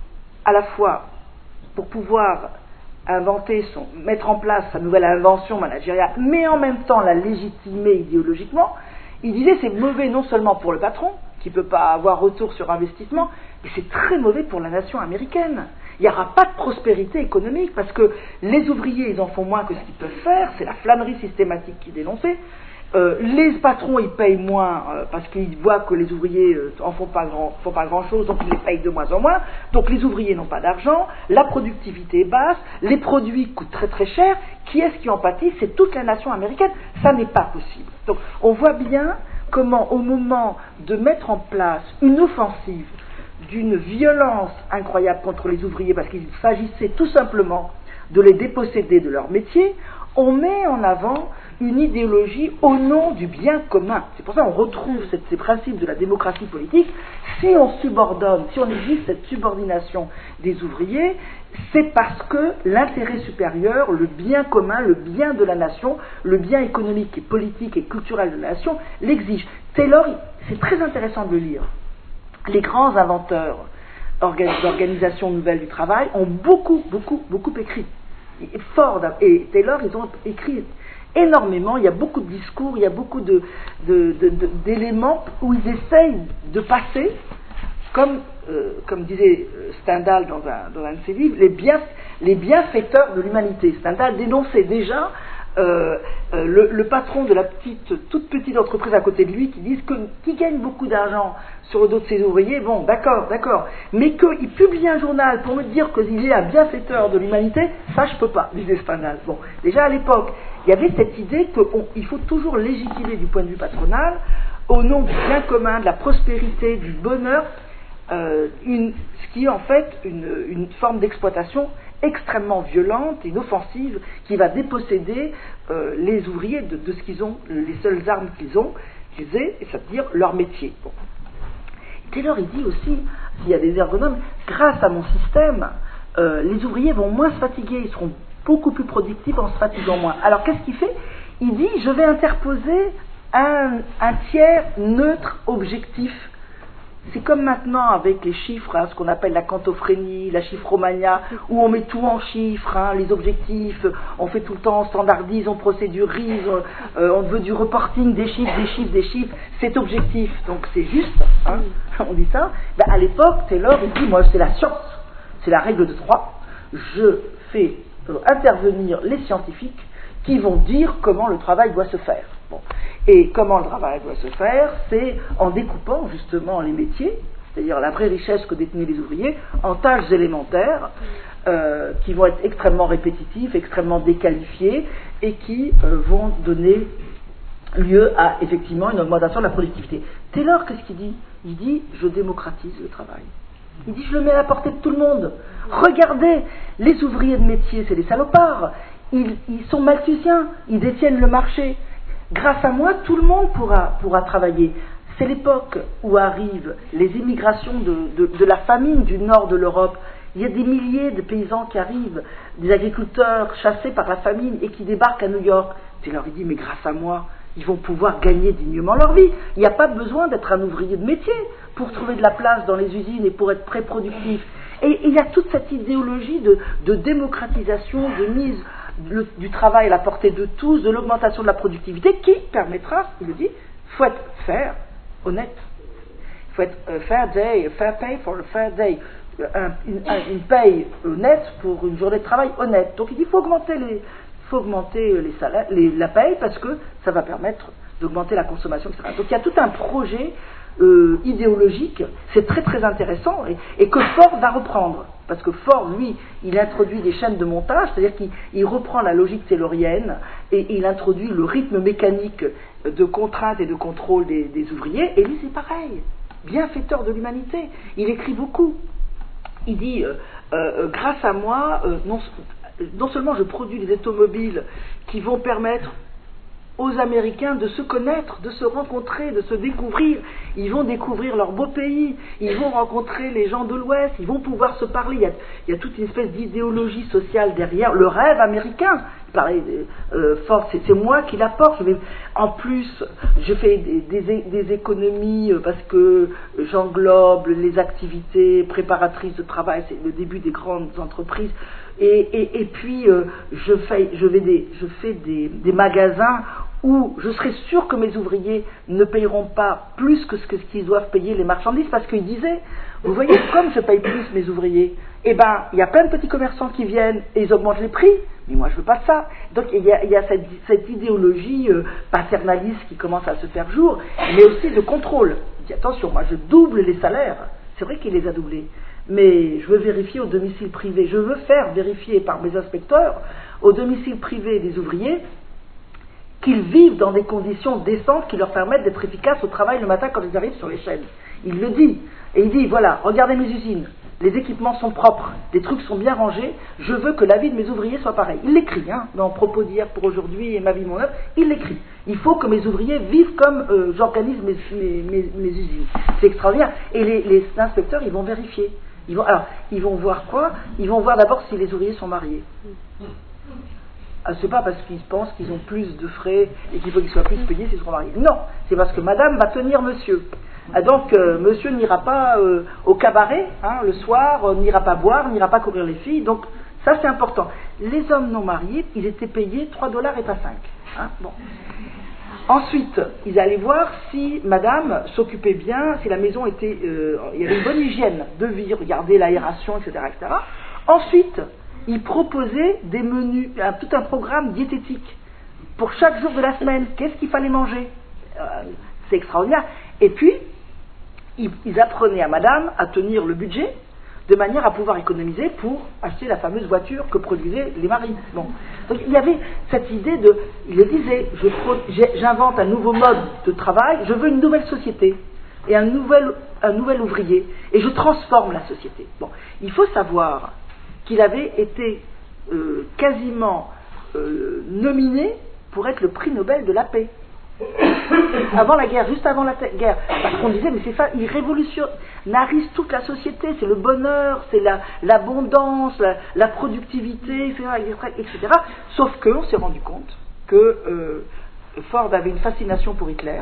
à la fois pour pouvoir inventer son, mettre en place sa nouvelle invention managériale, mais en même temps la légitimer idéologiquement, il disait c'est mauvais non seulement pour le patron, qui ne peut pas avoir retour sur investissement, mais c'est très mauvais pour la nation américaine. Il n'y aura pas de prospérité économique parce que les ouvriers, ils en font moins que ce qu'ils peuvent faire, c'est la flânerie systématique qui dénonçait. Euh, les patrons, ils payent moins euh, parce qu'ils voient que les ouvriers euh, en font pas grand, font pas grand chose, donc ils les payent de moins en moins. Donc les ouvriers n'ont pas d'argent, la productivité est basse, les produits coûtent très très cher. Qui est-ce qui en pâtit? C'est toute la nation américaine. Ça n'est pas possible. Donc on voit bien comment, au moment de mettre en place une offensive d'une violence incroyable contre les ouvriers, parce qu'il s'agissait tout simplement de les déposséder de leur métier, on met en avant une idéologie au nom du bien commun. C'est pour ça qu'on retrouve cette, ces principes de la démocratie politique. Si on subordonne, si on exige cette subordination des ouvriers, c'est parce que l'intérêt supérieur, le bien commun, le bien de la nation, le bien économique et politique et culturel de la nation l'exige. Taylor, c'est très intéressant de le lire. Les grands inventeurs d'organisation nouvelle du travail ont beaucoup, beaucoup, beaucoup écrit. Ford et Taylor, ils ont écrit énormément, il y a beaucoup de discours, il y a beaucoup de, de, de, de, d'éléments où ils essayent de passer, comme, euh, comme disait Stendhal dans un, dans un de ses livres, les, bien, les bienfaiteurs de l'humanité. Stendhal dénonçait déjà euh, euh, le, le patron de la petite, toute petite entreprise à côté de lui qui disent que, qui gagne beaucoup d'argent sur le dos de ses ouvriers, bon, d'accord, d'accord, mais qu'il publie un journal pour me dire qu'il est un bienfaiteur de l'humanité, ça je peux pas, disait Stendhal. Bon, déjà à l'époque, il y avait cette idée qu'il faut toujours légitimer du point de vue patronal, au nom du bien commun, de la prospérité, du bonheur, euh, une, ce qui est en fait une, une forme d'exploitation extrêmement violente, inoffensive, qui va déposséder euh, les ouvriers de, de ce qu'ils ont, les seules armes qu'ils ont, qu'ils aient, c'est-à-dire leur métier. Bon. Taylor, il dit aussi, s'il y a des ergonomes, grâce à mon système, euh, les ouvriers vont moins se fatiguer, ils seront beaucoup plus productifs en se fatiguant moins. Alors qu'est-ce qu'il fait? Il dit, je vais interposer un, un tiers neutre objectif. C'est comme maintenant avec les chiffres, hein, ce qu'on appelle la quantophrénie, la chiffromania, où on met tout en chiffres, hein, les objectifs, on fait tout le temps, on standardise, on procédurise, on, euh, on veut du reporting, des chiffres, des chiffres, des chiffres, c'est objectif, donc c'est juste, hein, on dit ça. Ben, à l'époque, Taylor, il dit, moi c'est la science, c'est la règle de trois, je fais euh, intervenir les scientifiques qui vont dire comment le travail doit se faire. Bon. Et comment le travail doit se faire, c'est en découpant justement les métiers, c'est-à-dire la vraie richesse que détenaient les ouvriers, en tâches élémentaires euh, qui vont être extrêmement répétitives, extrêmement déqualifiées et qui euh, vont donner lieu à effectivement une augmentation de la productivité. Taylor, qu'est-ce qu'il dit? Il dit, je démocratise le travail. Il dit, je le mets à la portée de tout le monde. Regardez, les ouvriers de métier, c'est des salopards. Ils, ils sont malthusiens, ils détiennent le marché. Grâce à moi, tout le monde pourra, pourra travailler. C'est l'époque où arrivent les immigrations de, de, de la famine du nord de l'Europe. Il y a des milliers de paysans qui arrivent, des agriculteurs chassés par la famine et qui débarquent à New York. Tu leur dis, mais grâce à moi, ils vont pouvoir gagner dignement leur vie. Il n'y a pas besoin d'être un ouvrier de métier pour trouver de la place dans les usines et pour être très productif. Et il y a toute cette idéologie de, de démocratisation, de mise le, du travail à la portée de tous, de l'augmentation de la productivité, qui permettra, il le dit, il faut être fair, honnête. Il faut être uh, fair day, fair pay for a fair day. Un, une, un, une paye honnête pour une journée de travail honnête. Donc il dit qu'il faut augmenter, les, faut augmenter les salaires, les, la paye parce que ça va permettre d'augmenter la consommation, et cetera. Donc il y a tout un projet euh, idéologique, c'est très très intéressant, et, et que Ford va reprendre. Parce que Ford, lui, il introduit des chaînes de montage, c'est-à-dire qu'il il reprend la logique taylorienne et il introduit le rythme mécanique de contrainte et de contrôle des, des ouvriers, et lui c'est pareil, bienfaiteur de l'humanité, il écrit beaucoup. Il dit, euh, euh, grâce à moi, euh, non, non seulement je produis des automobiles qui vont permettre aux Américains de se connaître, de se rencontrer, de se découvrir. Ils vont découvrir leur beau pays, ils vont rencontrer les gens de l'Ouest, ils vont pouvoir se parler. Il y a, il y a toute une espèce d'idéologie sociale derrière, le rêve américain. Pareil, euh, Ford, c'est, c'est moi qui l'apporte. Je vais, en plus, je fais des, des, des économies parce que j'englobe les activités préparatrices de travail, c'est le début des grandes entreprises. Et, et, et puis, euh, je fais, je vais des, je fais des, des magasins où je serai sûr que mes ouvriers ne payeront pas plus que ce qu'ils doivent payer les marchandises, parce qu'ils disaient, vous voyez, comme je paye plus mes ouvriers, eh ben, il y a plein de petits commerçants qui viennent et ils augmentent les prix, mais moi je veux pas de ça. Donc il y a, il y a cette, cette idéologie euh, paternaliste qui commence à se faire jour, mais aussi de contrôle. Il dit, attention, moi je double les salaires, c'est vrai qu'il les a doublés, mais je veux vérifier au domicile privé, je veux faire vérifier par mes inspecteurs au domicile privé des ouvriers qu'ils vivent dans des conditions décentes qui leur permettent d'être efficaces au travail le matin quand ils arrivent sur les chaînes. Il le dit, et il dit, voilà, regardez mes usines, les équipements sont propres, les trucs sont bien rangés, je veux que la vie de mes ouvriers soit pareille. Il l'écrit, hein, dans Propos d'hier pour aujourd'hui et ma vie, mon œuvre, il l'écrit. Il faut que mes ouvriers vivent comme euh, j'organise mes, mes, mes, mes usines. C'est extraordinaire. Et les, les inspecteurs, ils vont vérifier. Ils vont, alors, ils vont voir quoi? Ils vont voir d'abord si les ouvriers sont mariés. Ah, c'est pas parce qu'ils pensent qu'ils ont plus de frais et qu'il faut qu'ils soient plus payés s'ils seront mariés. Non, c'est parce que madame va tenir monsieur. Ah, donc euh, monsieur n'ira pas euh, au cabaret hein, le soir, euh, n'ira pas boire, n'ira pas courir les filles. Donc ça c'est important. Les hommes non mariés, ils étaient payés trois dollars et pas cinq. Hein, bon. Ensuite, ils allaient voir si madame s'occupait bien, si la maison était... Euh, il y avait une bonne hygiène de vie, regarder l'aération, et cetera, et cetera. Ensuite, ils proposaient des menus, un, tout un programme diététique pour chaque jour de la semaine. Qu'est-ce qu'il fallait manger? euh, C'est extraordinaire. Et puis, ils, ils apprenaient à madame à tenir le budget de manière à pouvoir économiser pour acheter la fameuse voiture que produisaient les maris. Bon. Donc il y avait cette idée de, il le disait, je, j'invente un nouveau mode de travail, je veux une nouvelle société et un nouvel, un nouvel ouvrier, et je transforme la société. Bon. Il faut savoir qu'il avait été euh, quasiment euh, nominé pour être le prix Nobel de la paix. Avant la guerre, juste avant la te- guerre, parce qu'on disait mais c'est ça, il révolutionnarise toute la société, c'est le bonheur, c'est la, l'abondance, la, la productivité, et cetera, et cetera. Sauf qu'on s'est rendu compte que euh, Ford avait une fascination pour Hitler,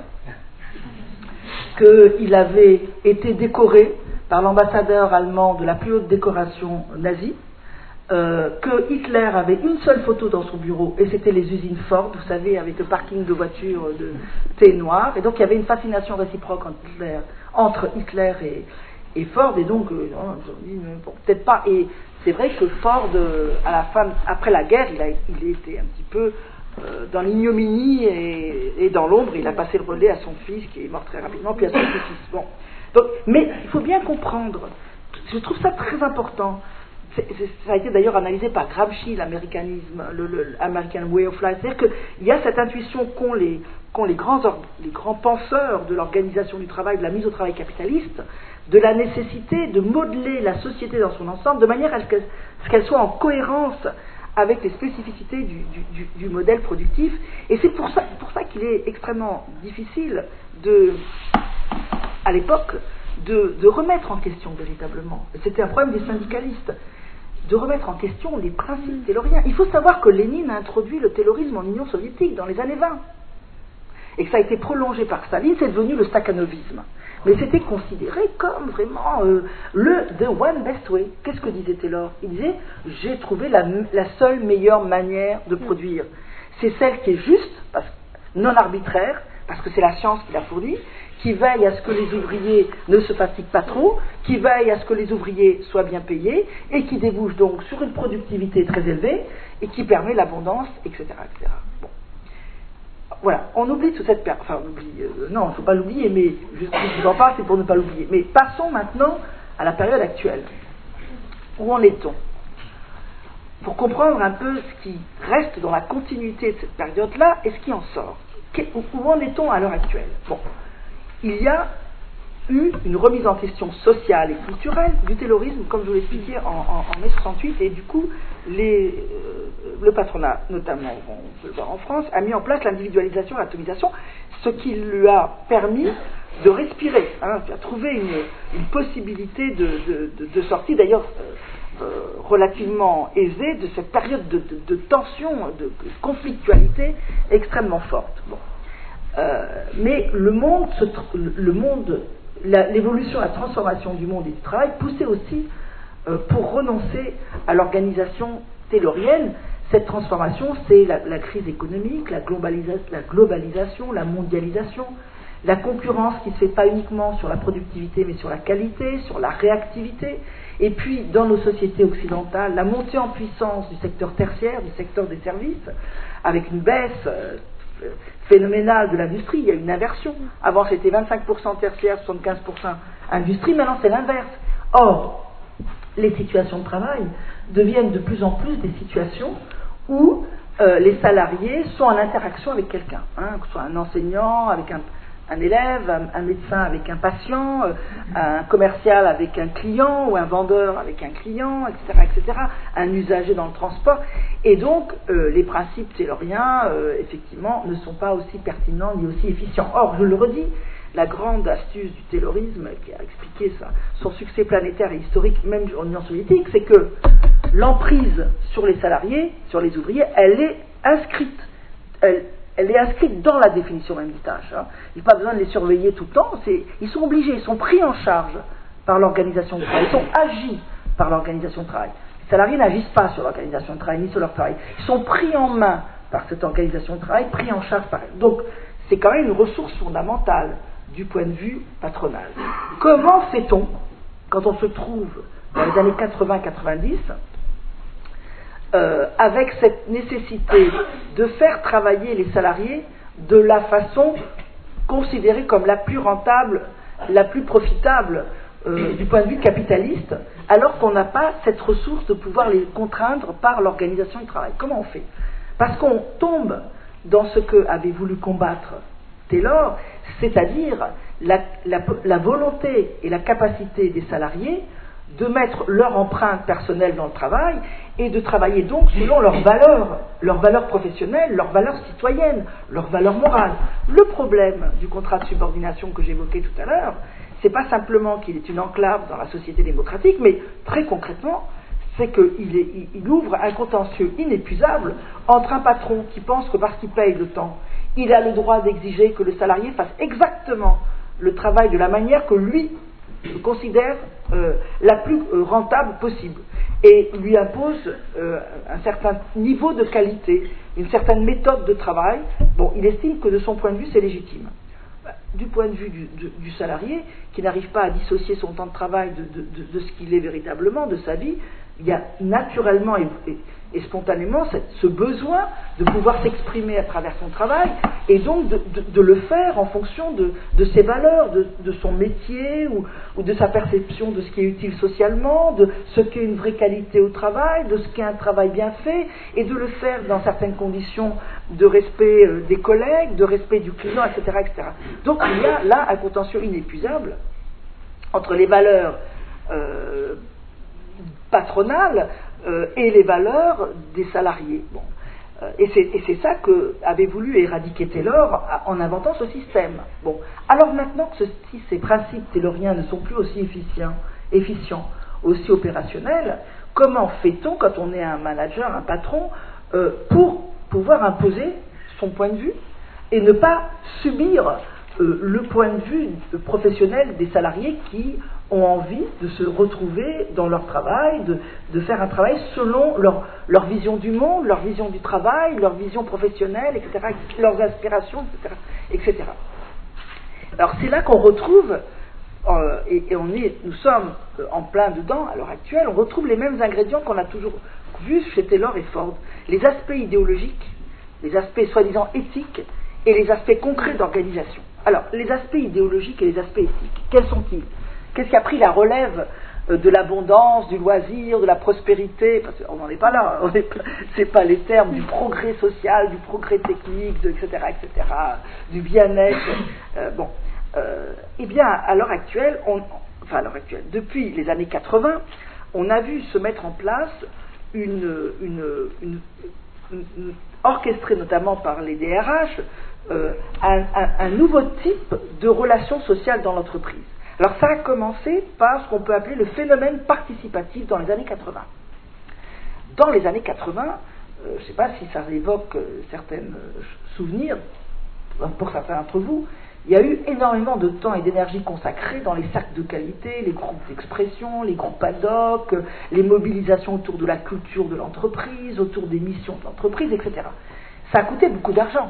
qu'il avait été décoré par l'ambassadeur allemand de la plus haute décoration nazie, Euh, que Hitler avait une seule photo dans son bureau, et c'était les usines Ford, vous savez, avec le parking de voitures de thé noir, et donc il y avait une fascination réciproque entre Hitler, entre Hitler et, et Ford, et donc, euh, non, dit, bon, peut-être pas, et c'est vrai que Ford, euh, à la fin, après la guerre, il a, il a été un petit peu euh, dans l'ignominie et, et dans l'ombre, il a passé le relais à son fils, qui est mort très rapidement, puis à son petit-fils. Bon. Donc, mais il faut bien comprendre, je trouve ça très important. C'est, c'est, ça a été d'ailleurs analysé par Gramsci, l'américanisme, le, le American Way of Life. C'est-à-dire qu'il y a cette intuition qu'ont les, qu'ont les grands, les grands penseurs de l'organisation du travail, de la mise au travail capitaliste, de la nécessité de modeler la société dans son ensemble de manière à ce qu'elle, à ce qu'elle soit en cohérence avec les spécificités du, du, du, du modèle productif. Et c'est pour ça, pour ça qu'il est extrêmement difficile de, à l'époque, de, de remettre en question véritablement. C'était un problème des syndicalistes. De remettre en question les principes tayloriens. Il faut savoir que Lénine a introduit le taylorisme en Union soviétique dans les années vingt. Et que ça a été prolongé par Staline, c'est devenu le stakhanovisme. Mais c'était considéré comme vraiment euh, le the one best way. Qu'est-ce que disait Taylor? Il disait, j'ai trouvé la, la seule meilleure manière de produire. C'est celle qui est juste, parce, non arbitraire, parce que c'est la science qui l'a fournie, qui veille à ce que les ouvriers ne se fatiguent pas trop, qui veille à ce que les ouvriers soient bien payés, et qui débouche donc sur une productivité très élevée, et qui permet l'abondance, et cetera, et cetera. Bon. Voilà, on oublie toute cette période, enfin on oublie, euh, non, il ne faut pas l'oublier, mais juste si je vous en parle, c'est pour ne pas l'oublier. Mais passons maintenant à la période actuelle. Où en est-on? Pour comprendre un peu ce qui reste dans la continuité de cette période-là et ce qui en sort. Où en est-on à l'heure actuelle? Bon, il y a eu une remise en question sociale et culturelle du taylorisme, comme je vous l'expliquais en, en, en mai soixante-huit, et du coup, les, euh, le patronat, notamment, on peut le voir en France, a mis en place l'individualisation et l'atomisation, ce qui lui a permis de respirer, hein, de trouver une, une possibilité de, de, de, de sortie, d'ailleurs euh, euh, relativement aisée, de cette période de, de, de tension, de, de conflictualité extrêmement forte. Bon. Euh, mais le monde, se, le monde la, l'évolution, la transformation du monde et du travail poussait aussi euh, pour renoncer à l'organisation taylorienne. Cette transformation, c'est la, la crise économique, la, globalisa- la globalisation, la mondialisation, la concurrence qui ne se fait pas uniquement sur la productivité mais sur la qualité, sur la réactivité, et puis dans nos sociétés occidentales, la montée en puissance du secteur tertiaire, du secteur des services, avec une baisse euh, phénoménale de l'industrie. Il y a une inversion. Avant c'était vingt-cinq pour cent tertiaire, soixante-quinze pour cent industrie, maintenant c'est l'inverse. Or, les situations de travail deviennent de plus en plus des situations où euh, les salariés sont en interaction avec quelqu'un, hein, que ce soit un enseignant avec un, un élève, un, un médecin avec un patient, euh, un commercial avec un client, ou un vendeur avec un client, et cetera, et cetera, un usager dans le transport. Et donc, euh, les principes tayloriens, euh, effectivement, ne sont pas aussi pertinents ni aussi efficients. Or, je le redis, la grande astuce du taylorisme, qui a expliqué ça, son succès planétaire et historique, même en Union soviétique, c'est que l'emprise sur les salariés, sur les ouvriers, elle est inscrite. Elle, elle est inscrite dans la définition même des tâches. Hein. Il n'y a pas besoin de les surveiller tout le temps. C'est, ils sont obligés, ils sont pris en charge par l'organisation du travail. Ils sont agis par l'organisation du travail. Les salariés n'agissent pas sur l'organisation du travail, ni sur leur travail. Ils sont pris en main par cette organisation du travail, pris en charge par elle. Donc, c'est quand même une ressource fondamentale du point de vue patronal. Comment fait-on, quand on se trouve dans les années quatre-vingts quatre-vingt-dix, euh, avec cette nécessité de faire travailler les salariés de la façon considérée comme la plus rentable, la plus profitable euh, du point de vue capitaliste, alors qu'on n'a pas cette ressource de pouvoir les contraindre par l'organisation du travail? Comment on fait? Parce qu'on tombe dans ce que avait voulu combattre Taylor, c'est-à-dire la, la, la volonté et la capacité des salariés de mettre leur empreinte personnelle dans le travail et de travailler donc selon leurs valeurs, leurs valeurs professionnelles, leurs valeurs citoyennes, leurs valeurs morales. Le problème du contrat de subordination que j'évoquais tout à l'heure, c'est pas simplement qu'il est une enclave dans la société démocratique, mais très concrètement, c'est qu'il est, il ouvre un contentieux inépuisable entre un patron qui pense que parce qu'il paye le temps, il a le droit d'exiger que le salarié fasse exactement le travail de la manière que lui considère euh, la plus euh, rentable possible, et lui impose euh, un certain niveau de qualité, une certaine méthode de travail. Bon, il estime que de son point de vue c'est légitime. Du point de vue du, du, du salarié, qui n'arrive pas à dissocier son temps de travail de, de, de, de ce qu'il est véritablement, de sa vie, il y a naturellement et, et, et spontanément cette, ce besoin de pouvoir s'exprimer à travers son travail, et donc de, de, de le faire en fonction de, de ses valeurs, de, de son métier, ou, ou de sa perception de ce qui est utile socialement, de ce qu'est une vraie qualité au travail, de ce qu'est un travail bien fait, et de le faire dans certaines conditions de respect euh, des collègues, de respect du client, et cetera, et cetera. Donc il y a là un contentieux inépuisable entre les valeurs euh, patronales euh, et les valeurs des salariés. Bon. Euh, et, c'est, et c'est ça que avait voulu éradiquer Taylor en inventant ce système. Bon. Alors maintenant que ceci, ces principes tayloriens ne sont plus aussi efficients, efficients, aussi opérationnels, comment fait-on quand on est un manager, un patron, euh, pour pouvoir imposer son point de vue et ne pas subir euh, le point de vue professionnel des salariés qui ont envie de se retrouver dans leur travail, de, de faire un travail selon leur, leur vision du monde, leur vision du travail, leur vision professionnelle, et cetera, leurs aspirations, et cetera, et cetera. Alors c'est là qu'on retrouve, euh, et, et on est, nous sommes en plein dedans à l'heure actuelle, on retrouve les mêmes ingrédients qu'on a toujours vus chez Taylor et Ford, les aspects idéologiques, les aspects soi-disant éthiques et les aspects concrets d'organisation. Alors, les aspects idéologiques et les aspects éthiques, quels sont-ils? Qu'est-ce qui a pris la relève euh, de l'abondance, du loisir, de la prospérité? Parce qu'on n'en est pas là, on est, c'est pas les termes du progrès social, du progrès technique, de, et cetera, et cetera, du bien-être. Euh, bon, euh, eh bien, à l'heure actuelle, on, enfin à l'heure actuelle, depuis les années quatre-vingts, on a vu se mettre en place une, une, une, une, une orchestrée notamment par les D R H, euh, un, un, un nouveau type de relations sociales dans l'entreprise. Alors ça a commencé par ce qu'on peut appeler le phénomène participatif dans les années quatre-vingts. Dans les années quatre-vingts, euh, je ne sais pas si ça évoque euh, certains euh, souvenirs, pour certains d'entre vous, il y a eu énormément de temps et d'énergie consacrés dans les cercles de qualité, les groupes d'expression, les groupes ad hoc, les mobilisations autour de la culture de l'entreprise, autour des missions de l'entreprise, et cetera. Ça a coûté beaucoup d'argent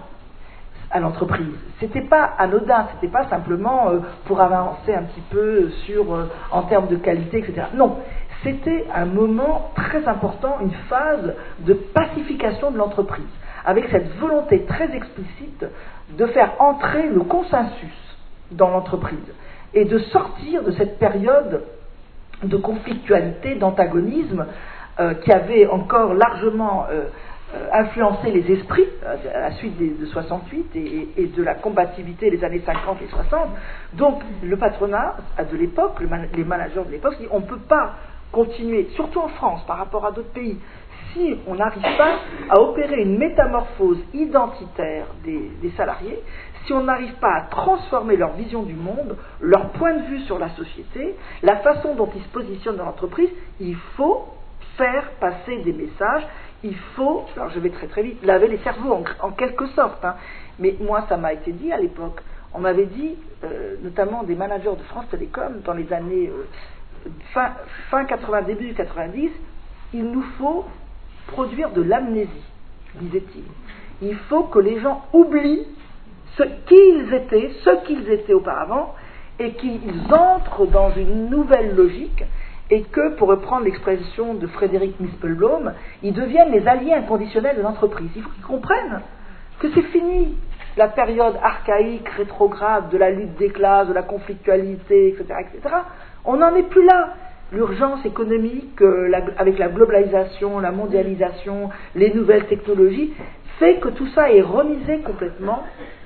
à l'entreprise. C'était pas anodin, c'était pas simplement euh, pour avancer un petit peu sur, euh, en termes de qualité, et cetera. Non, c'était un moment très important, une phase de pacification de l'entreprise, avec cette volonté très explicite de faire entrer le consensus dans l'entreprise et de sortir de cette période de conflictualité, d'antagonisme euh, qui avait encore largement euh, euh, influencé les esprits euh, à la suite des, de soixante-huit et, et de la combativité des années cinquante et soixante. Donc le patronat de l'époque, le man- les managers de l'époque, dit on ne peut pas continuer, surtout en France par rapport à d'autres pays, si on n'arrive pas à opérer une métamorphose identitaire des, des salariés, si on n'arrive pas à transformer leur vision du monde, leur point de vue sur la société, la façon dont ils se positionnent dans l'entreprise, il faut faire passer des messages, il faut, alors je vais très très vite, laver les cerveaux en, en quelque sorte, hein. Mais moi ça m'a été dit à l'époque, on m'avait dit, euh, notamment des managers de France Télécom, dans les années euh, fin, fin quatre-vingts, début quatre-vingt-dix, il nous faut produire de l'amnésie, disait-il. Il faut que les gens oublient ce qu'ils étaient, ce qu'ils étaient auparavant, et qu'ils entrent dans une nouvelle logique, et que, pour reprendre l'expression de Frédéric Mispelbaum, ils deviennent les alliés inconditionnels de l'entreprise. Il faut qu'ils comprennent que c'est fini la période archaïque, rétrograde, de la lutte des classes, de la conflictualité, et cetera, et cetera. On n'en est plus là. L'urgence économique, euh, la, avec la globalisation, la mondialisation, les nouvelles technologies, fait que tout ça est remisé complètement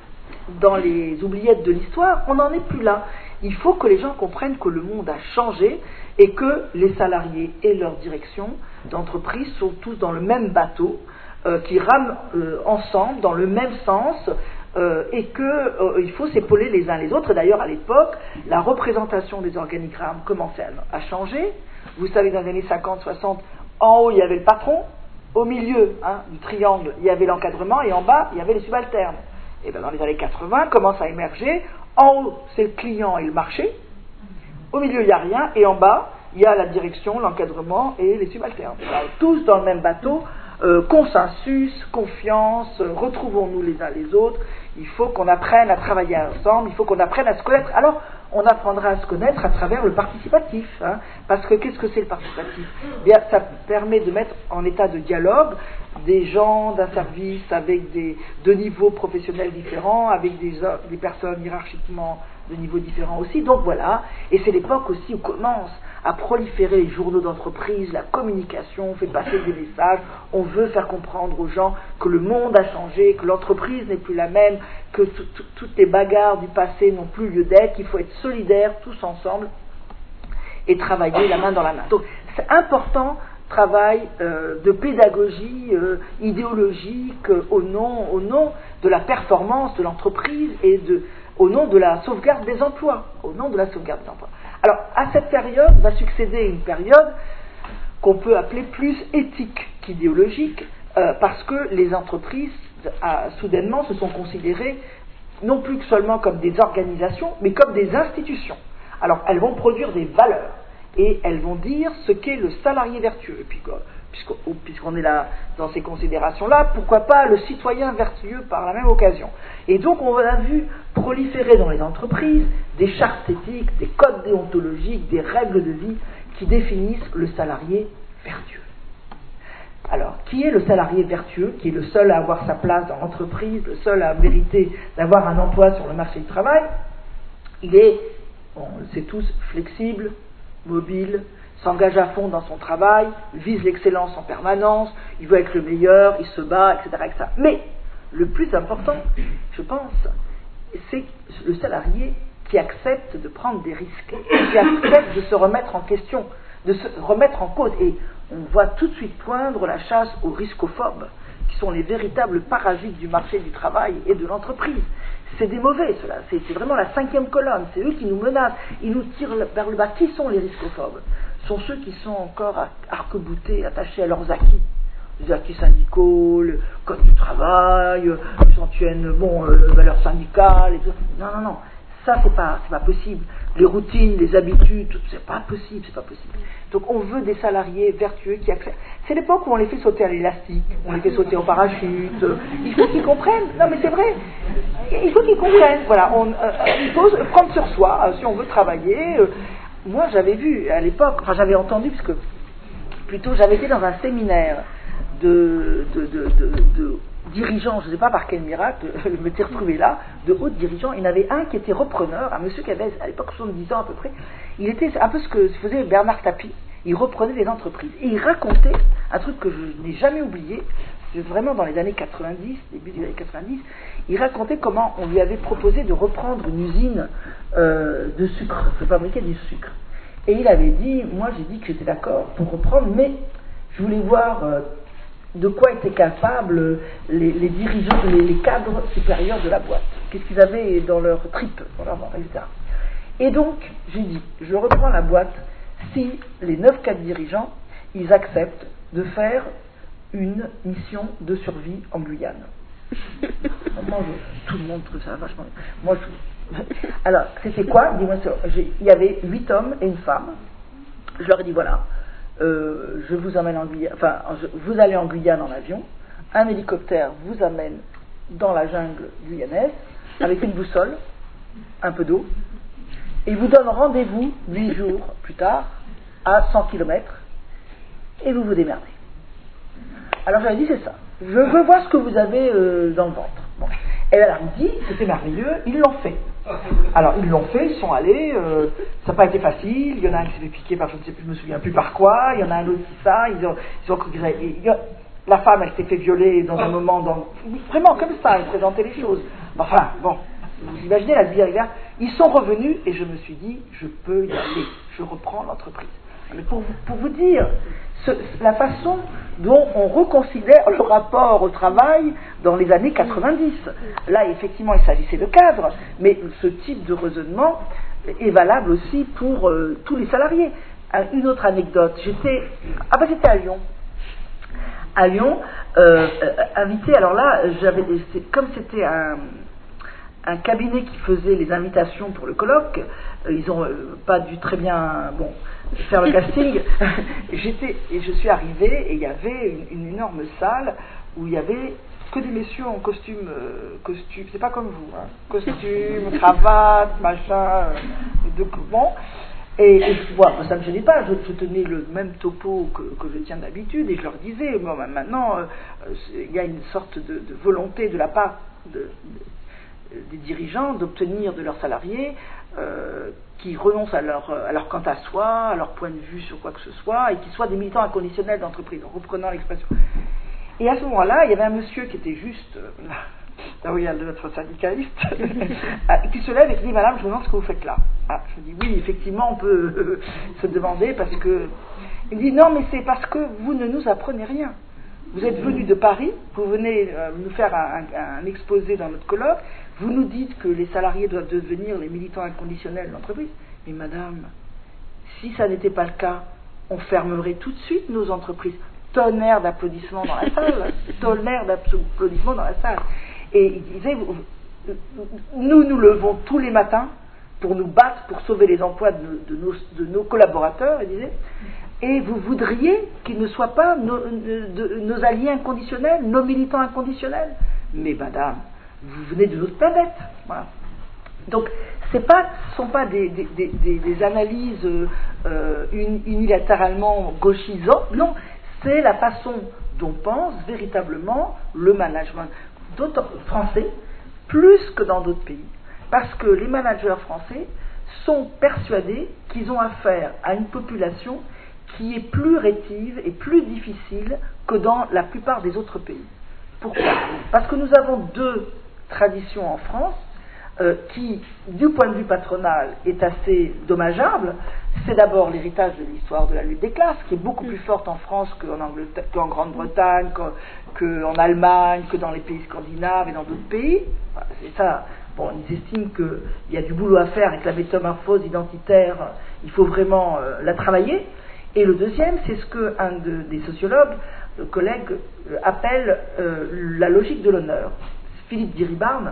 dans les oubliettes de l'histoire. On n'en est plus là. Il faut que les gens comprennent que le monde a changé et que les salariés et leur direction d'entreprise sont tous dans le même bateau, euh, qui rament euh, ensemble, dans le même sens, Euh, et qu'il euh, faut s'épauler les uns les autres. Et d'ailleurs, à l'époque, la représentation des organigrammes commençait à, à changer. Vous savez, dans les années cinquante soixante, en haut, il y avait le patron, au milieu hein, du triangle, il y avait l'encadrement, et en bas, il y avait les subalternes. Et bien, dans les années quatre-vingts, commence à émerger, en haut, c'est le client et le marché, au milieu, il n'y a rien, et en bas, il y a la direction, l'encadrement et les subalternes. Alors, tous dans le même bateau, euh, consensus, confiance, euh, retrouvons-nous les uns les autres. Il faut qu'on apprenne à travailler ensemble, il faut qu'on apprenne à se connaître. Alors, on apprendra à se connaître à travers le participatif. Hein, parce que qu'est-ce que c'est le participatif ? Bien, ça permet de mettre en état de dialogue des gens d'un service avec des, de niveaux professionnels différents, avec des, des personnes hiérarchiquement de niveaux différents aussi. Donc voilà, et c'est l'époque aussi où commence à proliférer les journaux d'entreprise, la communication, on fait passer des messages, on veut faire comprendre aux gens que le monde a changé, que l'entreprise n'est plus la même, que tout, tout, toutes les bagarres du passé n'ont plus lieu d'être, qu'il faut être solidaires tous ensemble et travailler la main dans la main. Donc c'est important, travail euh, de pédagogie euh, idéologique euh, au nom, au nom de la performance de l'entreprise et de, au nom de la sauvegarde des emplois, au nom de la sauvegarde des emplois. Alors, à cette période va succéder une période qu'on peut appeler plus éthique qu'idéologique, euh, parce que les entreprises, à, soudainement, se sont considérées non plus que seulement comme des organisations, mais comme des institutions. Alors, elles vont produire des valeurs, et elles vont dire ce qu'est le salarié vertueux. Et puis, puisqu'on, puisqu'on est là dans ces considérations-là, pourquoi pas le citoyen vertueux par la même occasion. Et donc, on a vu proliférer dans les entreprises des chartes éthiques, des codes déontologiques, des règles de vie qui définissent le salarié vertueux. Alors, qui est le salarié vertueux, qui est le seul à avoir sa place dans l'entreprise, le seul à mériter d'avoir un emploi sur le marché du travail? Il est, on le sait tous, flexible, mobile, s'engage à fond dans son travail, vise l'excellence en permanence, il veut être le meilleur, il se bat, et cetera, et cetera. Mais le plus important, je pense, c'est le salarié qui accepte de prendre des risques, qui accepte de se remettre en question, de se remettre en cause. Et on voit tout de suite poindre la chasse aux riscophobes, qui sont les véritables parasites du marché du travail et de l'entreprise. C'est des mauvais, cela. C'est, c'est vraiment la cinquième colonne. C'est eux qui nous menacent. Ils nous tirent vers le bas. Qui sont les riscophobes? Ce sont ceux qui sont encore arc-boutés, attachés à leurs acquis. Les acquis syndicaux, le code du travail, ils s'en tiennent, bon, euh, valeurs syndicales, et tout. Non, non, non. Ça, c'est pas, c'est pas possible. Les routines, les habitudes, tout, c'est pas possible, c'est pas possible. Donc, on veut des salariés vertueux qui acceptent. C'est l'époque où on les fait sauter à l'élastique, on les fait sauter au parachute. Il faut qu'ils comprennent. Non, mais c'est vrai. Il faut qu'ils comprennent. Voilà, on, euh, il faut prendre sur soi euh, si on veut travailler. Euh, moi, j'avais vu à l'époque, enfin, j'avais entendu, parce que plutôt, j'avais été dans un séminaire de, de, de, de, de dirigeants, je ne sais pas par quel miracle, je m'étais retrouvé là, de hauts dirigeants. Il y en avait un qui était repreneur, un monsieur qui avait à l'époque soixante-dix ans à peu près. Il était un peu ce que faisait Bernard Tapie. Il reprenait les entreprises. Et il racontait un truc que je n'ai jamais oublié, c'est vraiment dans les années quatre-vingt-dix, début des années quatre-vingt-dix, il racontait comment on lui avait proposé de reprendre une usine euh, de sucre, de fabriquer du sucre. Et il avait dit, moi j'ai dit que j'étais d'accord pour reprendre, mais je voulais voir euh, de quoi étaient capables les, les dirigeants, les, les cadres supérieurs de la boîte. Qu'est-ce qu'ils avaient dans leur tripes, dans leur ventre, et cetera. Et donc, j'ai dit, je reprends la boîte si les neuf cadres dirigeants, ils acceptent de faire une mission de survie en Guyane. Moi, je, tout le monde trouve ça vachement bien. Moi, je, alors, c'était quoi? Dis-moi, il y avait huit hommes et une femme. Je leur ai dit, voilà, euh, je vous emmène en Guyane, enfin, je, vous allez en Guyane en avion, un hélicoptère vous amène dans la jungle guyanaise, avec une boussole, un peu d'eau, et vous donne rendez-vous huit jours plus tard, à cent kilomètres, et vous vous démerdez. Alors j'avais dit, c'est ça. Je veux voir ce que vous avez euh, dans le ventre. Bon. Et elle a dit, c'était merveilleux, ils l'ont fait. Alors ils l'ont fait, ils sont allés, euh, ça n'a pas été facile, il y en a un qui s'est fait piquer par je ne sais plus, je me souviens plus par quoi, il y en a un autre qui ça, ils ont, ils ont, ils ont, la femme elle s'est fait violer dans un moment, dans, vraiment comme ça, elle présentait les choses. Enfin, bon, vous imaginez la vie arrière. Ils sont revenus et je me suis dit, je peux y aller, je reprends l'entreprise. Mais pour vous, pour vous dire ce, la façon dont on reconsidère le rapport au travail dans les années quatre-vingt-dix. Là, effectivement, il s'agissait de cadres, mais ce type de raisonnement est valable aussi pour euh, tous les salariés. Une autre anecdote, j'étais, ah ben c'était à Lyon. À Lyon, euh, euh, invité, alors là, j'avais, c'est, comme c'était un... un cabinet qui faisait les invitations pour le colloque, euh, ils n'ont euh, pas dû très bien bon, faire le casting. J'étais, et je suis arrivée et il y avait une, une énorme salle où il y avait que des messieurs en costume, euh, costume, c'est pas comme vous, hein, costume, cravate, machin, euh, de, bon. Et, et bon, ça ne me gênait pas, je, je tenais le même topo que, que je tiens d'habitude et je leur disais, bon, ben, maintenant, euh, il y a une sorte de, de volonté de la part de, de des dirigeants d'obtenir de leurs salariés euh, qui renoncent à leur, à leur quant à soi, à leur point de vue sur quoi que ce soit, et qui soient des militants inconditionnels d'entreprise, en reprenant l'expression. Et à ce moment-là, il y avait un monsieur qui était juste, euh, là où il y a notre syndicaliste, qui se lève et qui dit, madame, je me demande ce que vous faites là. Ah, je dis, oui, effectivement, on peut euh, se demander, parce que... Il me dit, non, mais c'est parce que vous ne nous apprenez rien. Vous êtes venu de Paris, vous venez euh, nous faire un, un, un exposé dans notre colloque, vous nous dites que les salariés doivent devenir les militants inconditionnels de l'entreprise. Mais madame, si ça n'était pas le cas, on fermerait tout de suite nos entreprises. Tonnerre d'applaudissements dans la salle, tonnerre d'applaudissements dans la salle. Et il disait, vous, nous nous levons tous les matins pour nous battre, pour sauver les emplois de, de, nos, de nos collaborateurs, il disait, et vous voudriez qu'ils ne soient pas nos, de, nos alliés inconditionnels, nos militants inconditionnels. Mais madame, vous venez de notre planète. Voilà. Donc, ce ne sont pas des, des, des, des analyses euh, unilatéralement gauchisantes, non, c'est la façon dont pense véritablement le management français, plus que dans d'autres pays. Parce que les managers français sont persuadés qu'ils ont affaire à une population qui est plus rétive et plus difficile que dans la plupart des autres pays. Pourquoi ? Parce que nous avons deux traditions en France euh, qui, du point de vue patronal, est assez dommageable. C'est d'abord l'héritage de l'histoire de la lutte des classes, qui est beaucoup plus forte en France qu'en, Angleterre, qu'en Grande-Bretagne, qu'en Allemagne, que dans les pays scandinaves et dans d'autres pays. Enfin, c'est ça. Bon, ils estiment qu'il y a du boulot à faire et que la métamorphose identitaire, il faut vraiment euh, la travailler. Et le deuxième, c'est ce qu'un de, des sociologues, euh, collègues, euh, appelle euh, la logique de l'honneur. Philippe Diribarne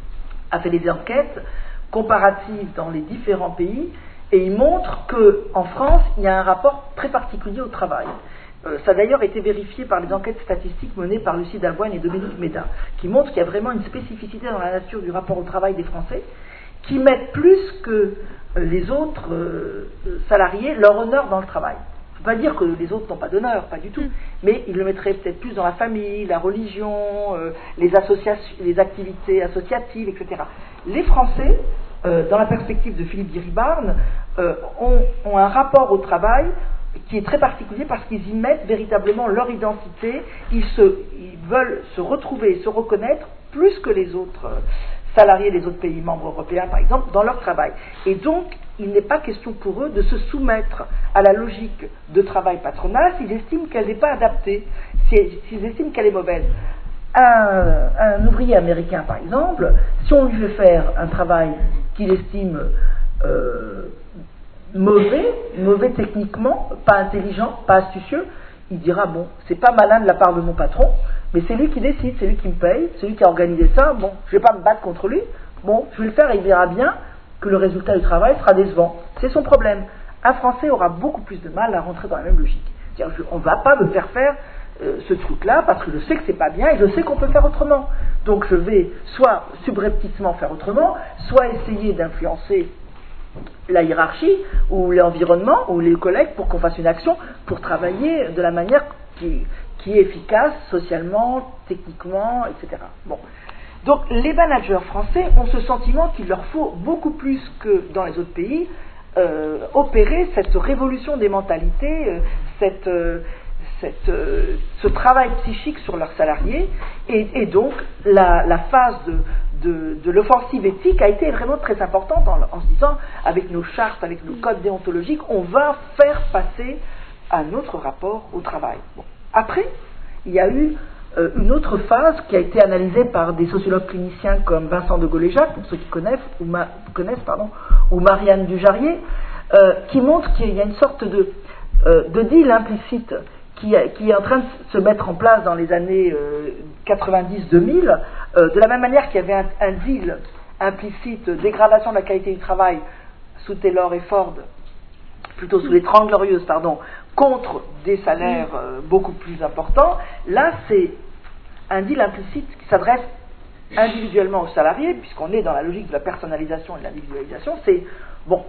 a fait des enquêtes comparatives dans les différents pays et il montre qu'en France, il y a un rapport très particulier au travail. Euh, ça a d'ailleurs été vérifié par les enquêtes statistiques menées par Lucie Davoine et Dominique Méda, qui montrent qu'il y a vraiment une spécificité dans la nature du rapport au travail des Français, qui mettent plus que euh, les autres euh, salariés leur honneur dans le travail. Il ne faut pas dire que les autres n'ont pas d'honneur, pas du tout, mais ils le mettraient peut-être plus dans la famille, la religion, euh, les, associations, les activités associatives, et cetera. Les Français, euh, dans la perspective de Philippe Diribarne, euh, ont, ont un rapport au travail qui est très particulier parce qu'ils y mettent véritablement leur identité, ils, se, ils veulent se retrouver et se reconnaître plus que les autres euh, salariés des autres pays membres européens, par exemple, dans leur travail. Et donc, il n'est pas question pour eux de se soumettre à la logique de travail patronal s'ils estiment qu'elle n'est pas adaptée, s'ils estiment qu'elle est mauvaise. Un, un ouvrier américain, par exemple, si on lui fait faire un travail qu'il estime euh, mauvais, mauvais techniquement, pas intelligent, pas astucieux, il dira, bon, c'est pas malin de la part de mon patron, mais c'est lui qui décide, c'est lui qui me paye, c'est lui qui a organisé ça, bon, je vais pas me battre contre lui, bon, je vais le faire et il verra bien que le résultat du travail sera décevant. C'est son problème. Un Français aura beaucoup plus de mal à rentrer dans la même logique. C'est-à-dire, je, on ne va pas me faire faire euh, ce truc-là parce que je sais que c'est pas bien et je sais qu'on peut faire autrement. Donc je vais soit subrepticement faire autrement, soit essayer d'influencer la hiérarchie ou l'environnement ou les collègues pour qu'on fasse une action pour travailler de la manière qui, qui est efficace socialement, techniquement, et cetera. Bon. Donc les managers français ont ce sentiment qu'il leur faut beaucoup plus que dans les autres pays euh, opérer cette révolution des mentalités, euh, cette, euh, cette, euh, ce travail psychique sur leurs salariés et, et donc la, la phase de, de, de l'offensive éthique a été vraiment très importante en, en se disant avec nos chartes, avec nos codes déontologiques, on va faire passer un autre rapport au travail. Bon. Après, il y a eu Euh, une autre phase qui a été analysée par des sociologues cliniciens comme Vincent de Gaulle-Jacques, pour ceux qui connaissent, ou, Ma, connaissent pardon, ou Marianne Dujarier, euh, qui montre qu'il y a une sorte de, euh, de deal implicite qui, qui est en train de se mettre en place dans les années euh, quatre-vingt-dix deux mille, euh, de la même manière qu'il y avait un, un deal implicite, dégradation de la qualité du travail sous Taylor et Ford, plutôt sous les Trente Glorieuses, pardon, contre des salaires euh, beaucoup plus importants. Là, c'est un deal implicite qui s'adresse individuellement aux salariés, puisqu'on est dans la logique de la personnalisation et de l'individualisation. C'est, bon,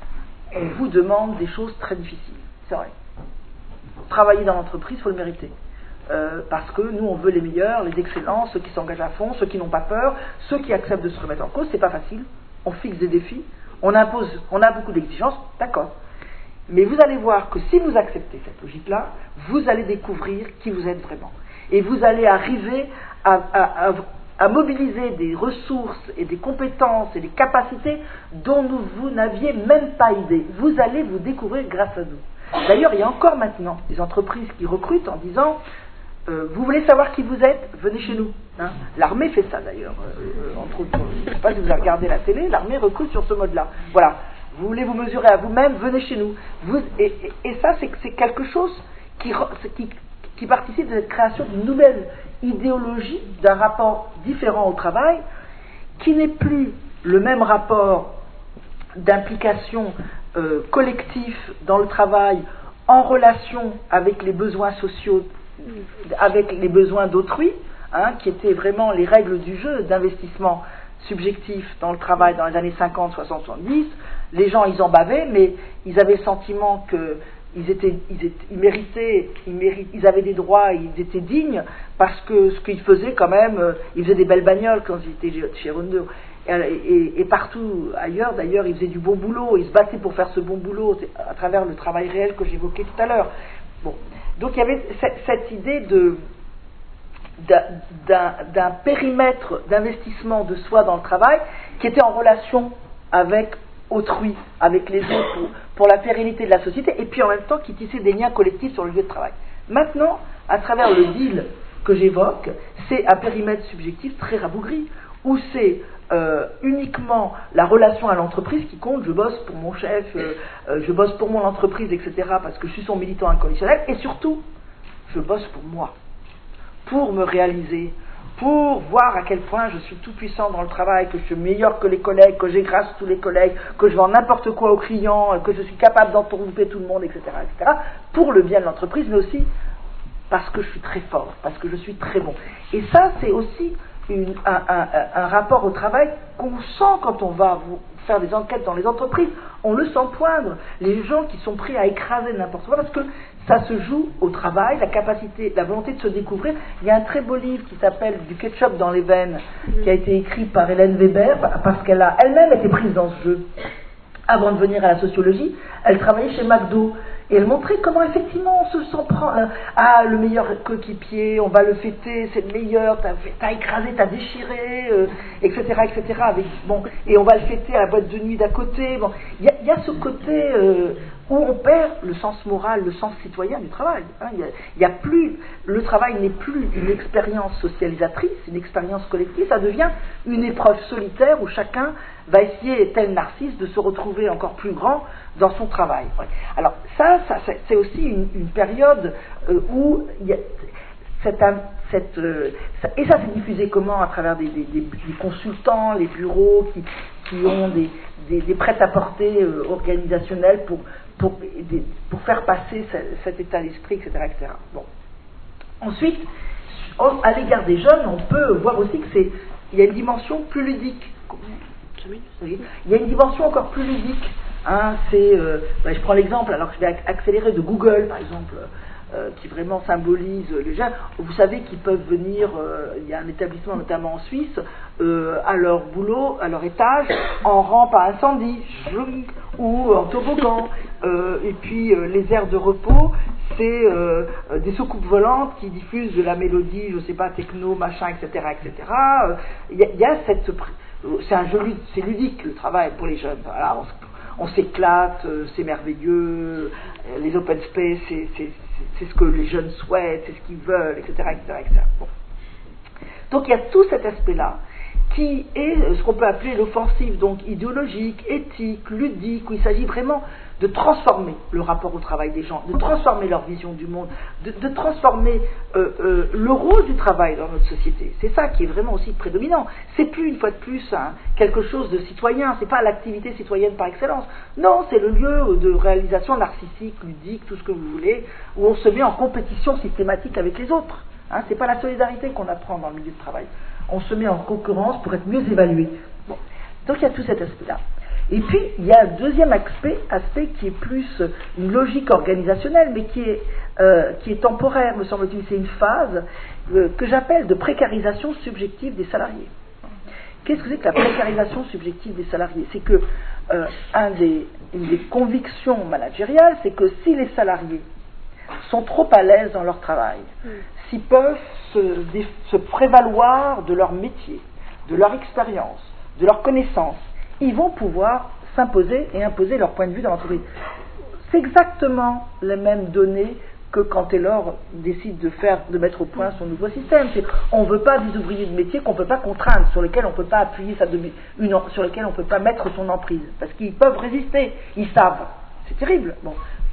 on vous demande des choses très difficiles, c'est vrai. Travailler dans l'entreprise, il faut le mériter. Euh, parce que nous, on veut les meilleurs, les excellents, ceux qui s'engagent à fond, ceux qui n'ont pas peur, ceux qui acceptent de se remettre en cause. C'est pas facile. On fixe des défis, on impose, on a beaucoup d'exigences, d'accord. Mais vous allez voir que si vous acceptez cette logique-là, vous allez découvrir qui vous êtes vraiment. Et vous allez arriver à, à, à, à mobiliser des ressources et des compétences et des capacités dont nous, vous n'aviez même pas idée. Vous allez vous découvrir grâce à nous. D'ailleurs, il y a encore maintenant des entreprises qui recrutent en disant euh, vous voulez savoir qui vous êtes, venez chez nous. Hein. L'armée fait ça d'ailleurs. Euh, entre autres, je ne sais pas si vous avez regardé la télé, l'armée recrute sur ce mode-là. Voilà. Vous voulez vous mesurer à vous-même, venez chez nous. Vous, et, et, et ça, c'est, c'est quelque chose qui, qui, qui participe de cette création d'une nouvelle idéologie, d'un rapport différent au travail, qui n'est plus le même rapport d'implication euh, collectif dans le travail en relation avec les besoins sociaux, avec les besoins d'autrui, hein, qui étaient vraiment les règles du jeu d'investissement subjectif dans le travail dans les années cinquante, soixante, soixante-dix. Les gens, ils en bavaient, mais ils avaient le sentiment qu'ils étaient, ils étaient, ils méritaient, ils, méritaient, ils avaient des droits, ils étaient dignes, parce que ce qu'ils faisaient quand même, euh, ils faisaient des belles bagnoles quand ils étaient chez Renault. Et, et, et partout ailleurs, d'ailleurs, ils faisaient du bon boulot, ils se battaient pour faire ce bon boulot, à travers le travail réel que j'évoquais tout à l'heure. Bon. Donc il y avait cette, cette idée de... D'un, d'un périmètre d'investissement de soi dans le travail qui était en relation avec autrui, avec les autres, pour, pour la pérennité de la société, et puis en même temps qui tissait des liens collectifs sur le lieu de travail. Maintenant, à travers le deal que j'évoque, c'est un périmètre subjectif très rabougri, où c'est euh, uniquement la relation à l'entreprise qui compte. Je bosse pour mon chef, euh, euh, je bosse pour mon entreprise, et cetera, parce que je suis son militant inconditionnel, et surtout, je bosse pour moi, pour me réaliser, pour voir à quel point je suis tout puissant dans le travail, que je suis meilleur que les collègues, que j'écrase tous les collègues, que je vends n'importe quoi aux clients, que je suis capable d'entourlouper tout le monde, et cetera, et cetera, pour le bien de l'entreprise, mais aussi parce que je suis très fort, parce que je suis très bon. Et ça, c'est aussi une, un, un, un rapport au travail qu'on sent quand on va faire des enquêtes dans les entreprises. On le sent poindre. Les gens qui sont prêts à écraser n'importe quoi, parce que ça se joue au travail, la capacité, la volonté de se découvrir. Il y a un très beau livre qui s'appelle « Du ketchup dans les veines », qui a été écrit par Hélène Weber, parce qu'elle a elle-même été prise dans ce jeu. Avant de venir à la sociologie, elle travaillait chez McDo. Et elle montrait comment effectivement on se sent prendre. Ah, le meilleur coéquipier, on va le fêter, c'est le meilleur, t'as, t'as écrasé, t'as déchiré, euh, et cetera, et cetera. Avec, bon, et on va le fêter à la boîte de nuit d'à côté. Bon, il y, y a ce côté euh, où on perd le sens moral, le sens citoyen du travail. Hein. Il y a, y a plus, le travail n'est plus une expérience socialisatrice, une expérience collective. Ça devient une épreuve solitaire où chacun va essayer, tel Narcisse, de se retrouver encore plus grand dans son travail. Ouais. Alors ça, ça c'est, c'est aussi une, une période euh, où il y a cette, cette, euh, ça, et ça s'est diffusé comment? À travers des, des, des, des consultants, les bureaux qui, qui ont des, des, des prêt-à-porter euh, organisationnels pour, pour, des, pour faire passer ce, cet état d'esprit, et cetera, et cetera. Bon. Ensuite, à l'égard des jeunes, on peut voir aussi que c'est, il y a une dimension plus ludique. Il y a une dimension encore plus ludique. Hein, c'est, euh, ben je prends l'exemple, alors que je vais accélérer, de Google, par exemple, euh, qui vraiment symbolise les jeunes. Vous savez qu'ils peuvent venir, euh, il y a un établissement notamment en Suisse, euh, à leur boulot, à leur étage, en rampe à incendie, ou en toboggan. Euh, et puis euh, les aires de repos, c'est euh, des soucoupes volantes qui diffusent de la mélodie, je sais pas, techno, machin, et cetera, et cetera. Il y a, il y a cette... C'est un jeu, c'est ludique le travail pour les jeunes. Voilà, on, on s'éclate, c'est merveilleux. Les open space, c'est, c'est, c'est ce que les jeunes souhaitent, c'est ce qu'ils veulent, et cetera, et cetera, et cetera. Bon. Donc il y a tout cet aspect-là qui est ce qu'on peut appeler l'offensive, donc idéologique, éthique, ludique, où il s'agit vraiment de transformer le rapport au travail des gens, de transformer leur vision du monde, de, de transformer euh, euh, le rôle du travail dans notre société. C'est ça qui est vraiment aussi prédominant. C'est plus, une fois de plus, hein, quelque chose de citoyen, c'est pas l'activité citoyenne par excellence. Non, c'est le lieu de réalisation narcissique, ludique, tout ce que vous voulez, où on se met en compétition systématique avec les autres. Hein, c'est pas la solidarité qu'on apprend dans le milieu de travail. On se met en concurrence pour être mieux évalué. Bon. Donc il y a tout cet aspect-là. Et puis, il y a un deuxième aspect, aspect qui est plus une logique organisationnelle, mais qui est, euh, qui est temporaire, me semble-t-il. C'est une phase euh, que j'appelle de précarisation subjective des salariés. Qu'est-ce que c'est que la précarisation subjective des salariés? C'est que euh, un des, une des convictions managériales, c'est que si les salariés sont trop à l'aise dans leur travail, mmh. s'ils peuvent se, se prévaloir de leur métier, de leur expérience, de leur connaissance, ils vont pouvoir s'imposer et imposer leur point de vue dans l'entreprise. C'est exactement les mêmes données que quand Taylor décide de faire, de mettre au point son nouveau système. C'est, on ne veut pas des ouvriers de métier qu'on ne peut pas contraindre, sur lesquels on ne peut pas appuyer sa demi, une, sur lesquels on ne peut pas mettre son emprise, parce qu'ils peuvent résister, ils savent. C'est terrible. Bon.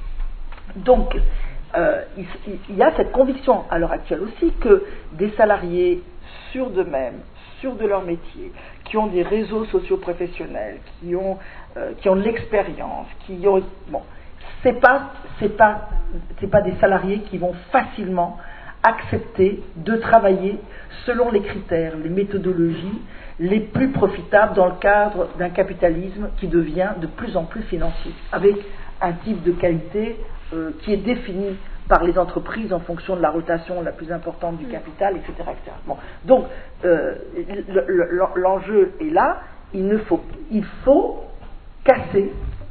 Donc, euh, il, il y a cette conviction à l'heure actuelle aussi que des salariés sûrs d'eux-mêmes, sûrs de leur métier, qui ont des réseaux socio-professionnels, qui ont, euh, qui ont de l'expérience, qui ont... Bon, c'est pas, c'est pas, c'est pas des salariés qui vont facilement accepter de travailler selon les critères, les méthodologies les plus profitables dans le cadre d'un capitalisme qui devient de plus en plus financier, avec un type de qualité euh, qui est défini par les entreprises en fonction de la rotation la plus importante du capital, et cetera et cetera. Bon. Donc, euh, le, le, l'enjeu est là, il, ne faut, il faut casser,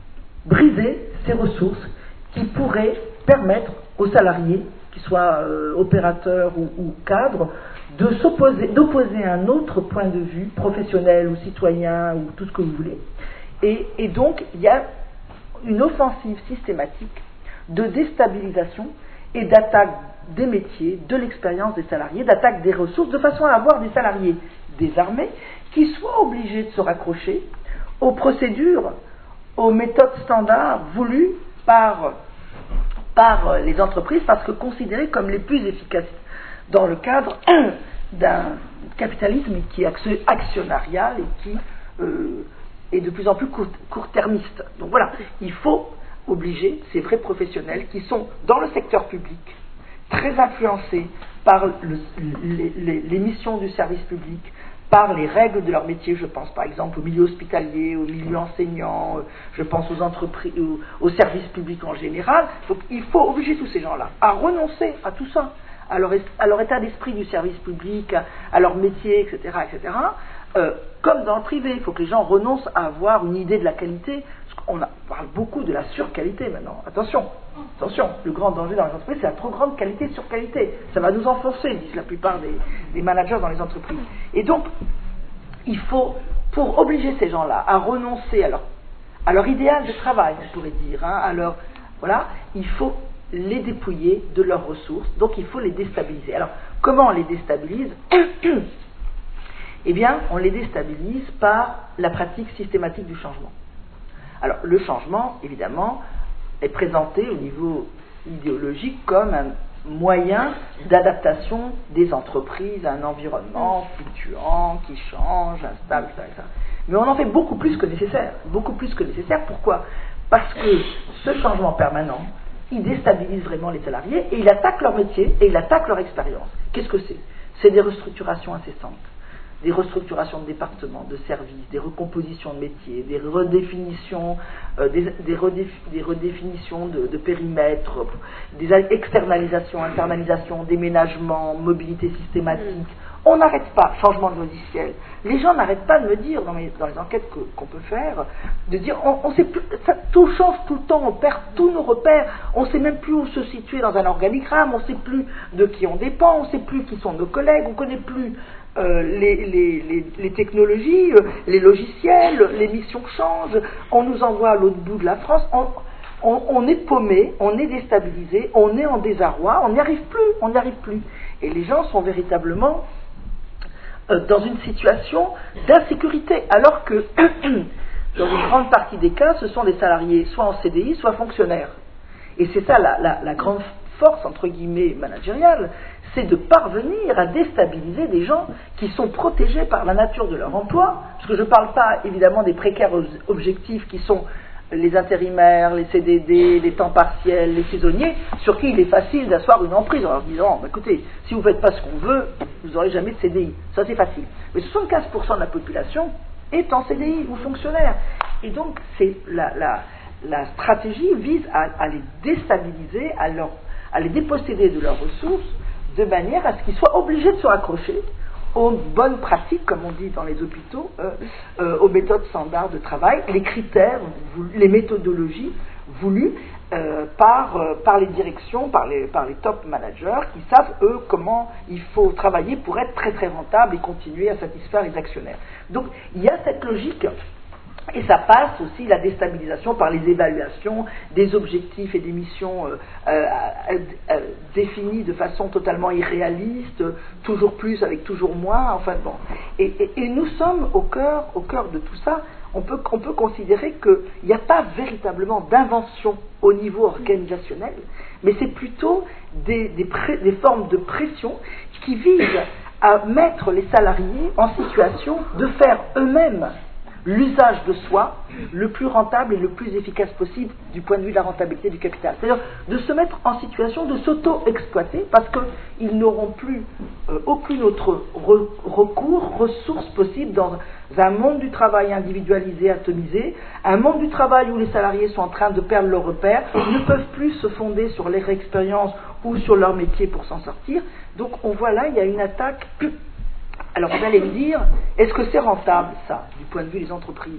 briser ces ressources qui pourraient permettre aux salariés, qu'ils soient euh, opérateurs ou, ou cadres, de s'opposer, d'opposer un autre point de vue, professionnel ou citoyen ou tout ce que vous voulez. Et, et donc, il y a une offensive systématique de déstabilisation et d'attaque des métiers, de l'expérience des salariés, d'attaque des ressources, de façon à avoir des salariés désarmés qui soient obligés de se raccrocher aux procédures, aux méthodes standards voulues par, par les entreprises, parce que considérées comme les plus efficaces dans le cadre d'un capitalisme qui est actionnarial et qui euh, est de plus en plus court, court-termiste. Donc voilà, il faut obliger ces vrais professionnels qui sont dans le secteur public, très influencés par le, les, les, les missions du service public, par les règles de leur métier, je pense par exemple au milieu hospitalier, au milieu enseignant, je pense aux entreprises, aux, aux services publics en général. Donc il faut obliger tous ces gens-là à renoncer à tout ça, à leur, à leur état d'esprit du service public, à, à leur métier, et cetera, et cetera. Euh, comme dans le privé, il faut que les gens renoncent à avoir une idée de la qualité. On a, parle beaucoup de la surqualité maintenant. Attention, attention, le grand danger dans les entreprises, c'est la trop grande qualité sur qualité. Ça va nous enfoncer, disent la plupart des, des managers dans les entreprises. Et donc, il faut, pour obliger ces gens-là à renoncer à leur, à leur idéal de travail, on pourrait dire, hein, à leur, voilà, il faut les dépouiller de leurs ressources, donc il faut les déstabiliser. Alors, comment on les déstabilise ? Eh bien, on les déstabilise par la pratique systématique du changement. Alors, le changement, évidemment, est présenté au niveau idéologique comme un moyen d'adaptation des entreprises à un environnement fluctuant, qui change, instable, et cetera. Mais on en fait beaucoup plus que nécessaire. Beaucoup plus que nécessaire. Pourquoi ? Parce que ce changement permanent, il déstabilise vraiment les salariés et il attaque leur métier et il attaque leur expérience. Qu'est-ce que c'est ? C'est des restructurations incessantes. Des restructurations de départements, de services, des recompositions de métiers, des redéfinitions, euh, des, des, redéfi, des redéfinitions de, de périmètres, des externalisations, internalisations, déménagements, mobilité systématique. On n'arrête pas, changement de logiciel. Les gens n'arrêtent pas de me dire, dans, mes, dans les enquêtes que, qu'on peut faire, de dire, on, on sait plus, ça, tout change tout le temps, on perd tous nos repères, on ne sait même plus où se situer dans un organigramme, on ne sait plus de qui on dépend, on ne sait plus qui sont nos collègues, on ne connaît plus Euh, les, les, les, les technologies, euh, les logiciels, les missions changent, on nous envoie à l'autre bout de la France, on, on, on est paumé, on est déstabilisé, on est en désarroi, on n'y arrive plus, on n'y arrive plus. Et les gens sont véritablement euh, dans une situation d'insécurité, alors que dans une grande partie des cas, ce sont des salariés soit en C D I, soit fonctionnaires. Et c'est ça la, la, la grande force, entre guillemets, managériale, c'est de parvenir à déstabiliser des gens qui sont protégés par la nature de leur emploi, parce que je ne parle pas évidemment des précaires objectifs qui sont les intérimaires, les C D D, les temps partiels, les saisonniers, sur qui il est facile d'asseoir une emprise en leur disant oh, « écoutez, si vous ne faites pas ce qu'on veut, vous n'aurez jamais de C D I ». Ça c'est facile. Mais soixante-quinze pour cent de la population est en C D I ou fonctionnaire. Et donc c'est la, la, la stratégie vise à, à les déstabiliser, à, leur, à les déposséder de leurs ressources, de manière à ce qu'ils soient obligés de se raccrocher aux bonnes pratiques, comme on dit dans les hôpitaux, euh, euh, aux méthodes standards de travail, les critères, les méthodologies voulues euh, par, euh, par les directions, par les, par les top managers, qui savent, eux, comment il faut travailler pour être très très rentable et continuer à satisfaire les actionnaires. Donc, il y a cette logique. Et ça passe aussi la déstabilisation par les évaluations des objectifs et des missions euh, euh, euh, définis de façon totalement irréaliste, toujours plus avec toujours moins, enfin bon. Et, et, et nous sommes au cœur, au cœur de tout ça. On peut, on peut considérer qu'il n'y a pas véritablement d'invention au niveau organisationnel, mais c'est plutôt des, des, pré, des formes de pression qui visent à mettre les salariés en situation de faire eux-mêmes l'usage de soi le plus rentable et le plus efficace possible du point de vue de la rentabilité du capital. C'est-à-dire de se mettre en situation de s'auto-exploiter parce qu'ils n'auront plus euh, aucun autre re- recours, ressource possible dans un monde du travail individualisé, atomisé, un monde du travail où les salariés sont en train de perdre leurs repères, ne peuvent plus se fonder sur leur expérience ou sur leur métier pour s'en sortir. Donc on voit là, il y a une attaque. Alors vous allez me dire, est-ce que c'est rentable ça, du point de vue des entreprises?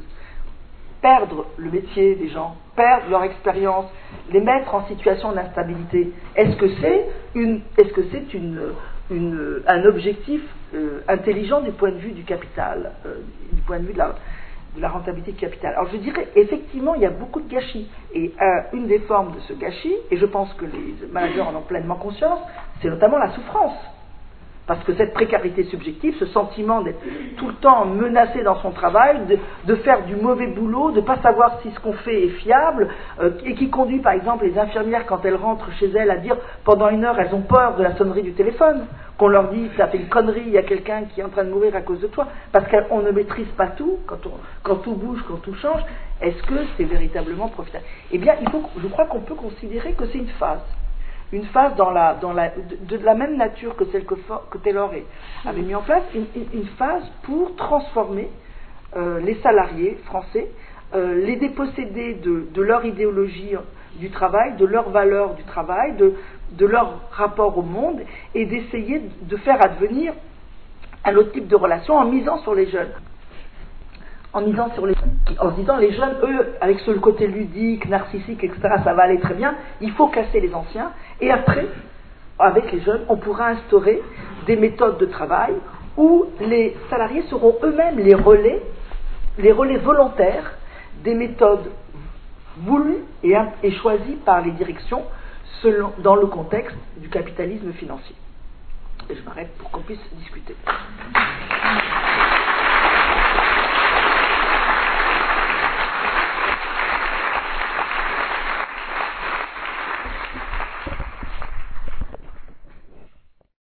Perdre le métier des gens, perdre leur expérience, les mettre en situation d'instabilité, est-ce que c'est, une, est-ce que c'est une, une, un objectif euh, intelligent du point de vue du capital, euh, du point de vue de la, de la rentabilité du capital? Alors je dirais, effectivement, il y a beaucoup de gâchis. Et euh, une des formes de ce gâchis, et je pense que les managers en ont pleinement conscience, c'est notamment la souffrance. Parce que cette précarité subjective, ce sentiment d'être tout le temps menacé dans son travail, de, de faire du mauvais boulot, de ne pas savoir si ce qu'on fait est fiable, euh, et qui conduit par exemple les infirmières quand elles rentrent chez elles à dire pendant une heure elles ont peur de la sonnerie du téléphone, qu'on leur dit ça fait une connerie, il y a quelqu'un qui est en train de mourir à cause de toi, parce qu'on ne maîtrise pas tout, quand, on, quand tout bouge, quand tout change, est-ce que c'est véritablement profitable? Eh bien, il faut, je crois qu'on peut considérer que c'est une phase. Une phase dans la, dans la, de, de la même nature que celle que, que Taylor avait mis en place, une, une phase pour transformer euh, les salariés français, euh, les déposséder de, de leur idéologie du travail, de leur valeur du travail, de, de leur rapport au monde, et d'essayer de faire advenir un autre type de relation en misant sur les jeunes. En misant sur les en se disant les jeunes, eux, avec ce côté ludique, narcissique, et cetera, ça va aller très bien, il faut casser les anciens, et après, avec les jeunes, on pourra instaurer des méthodes de travail où les salariés seront eux-mêmes les relais, les relais volontaires des méthodes voulues et, et choisies par les directions selon, dans le contexte du capitalisme financier. Et je m'arrête pour qu'on puisse discuter.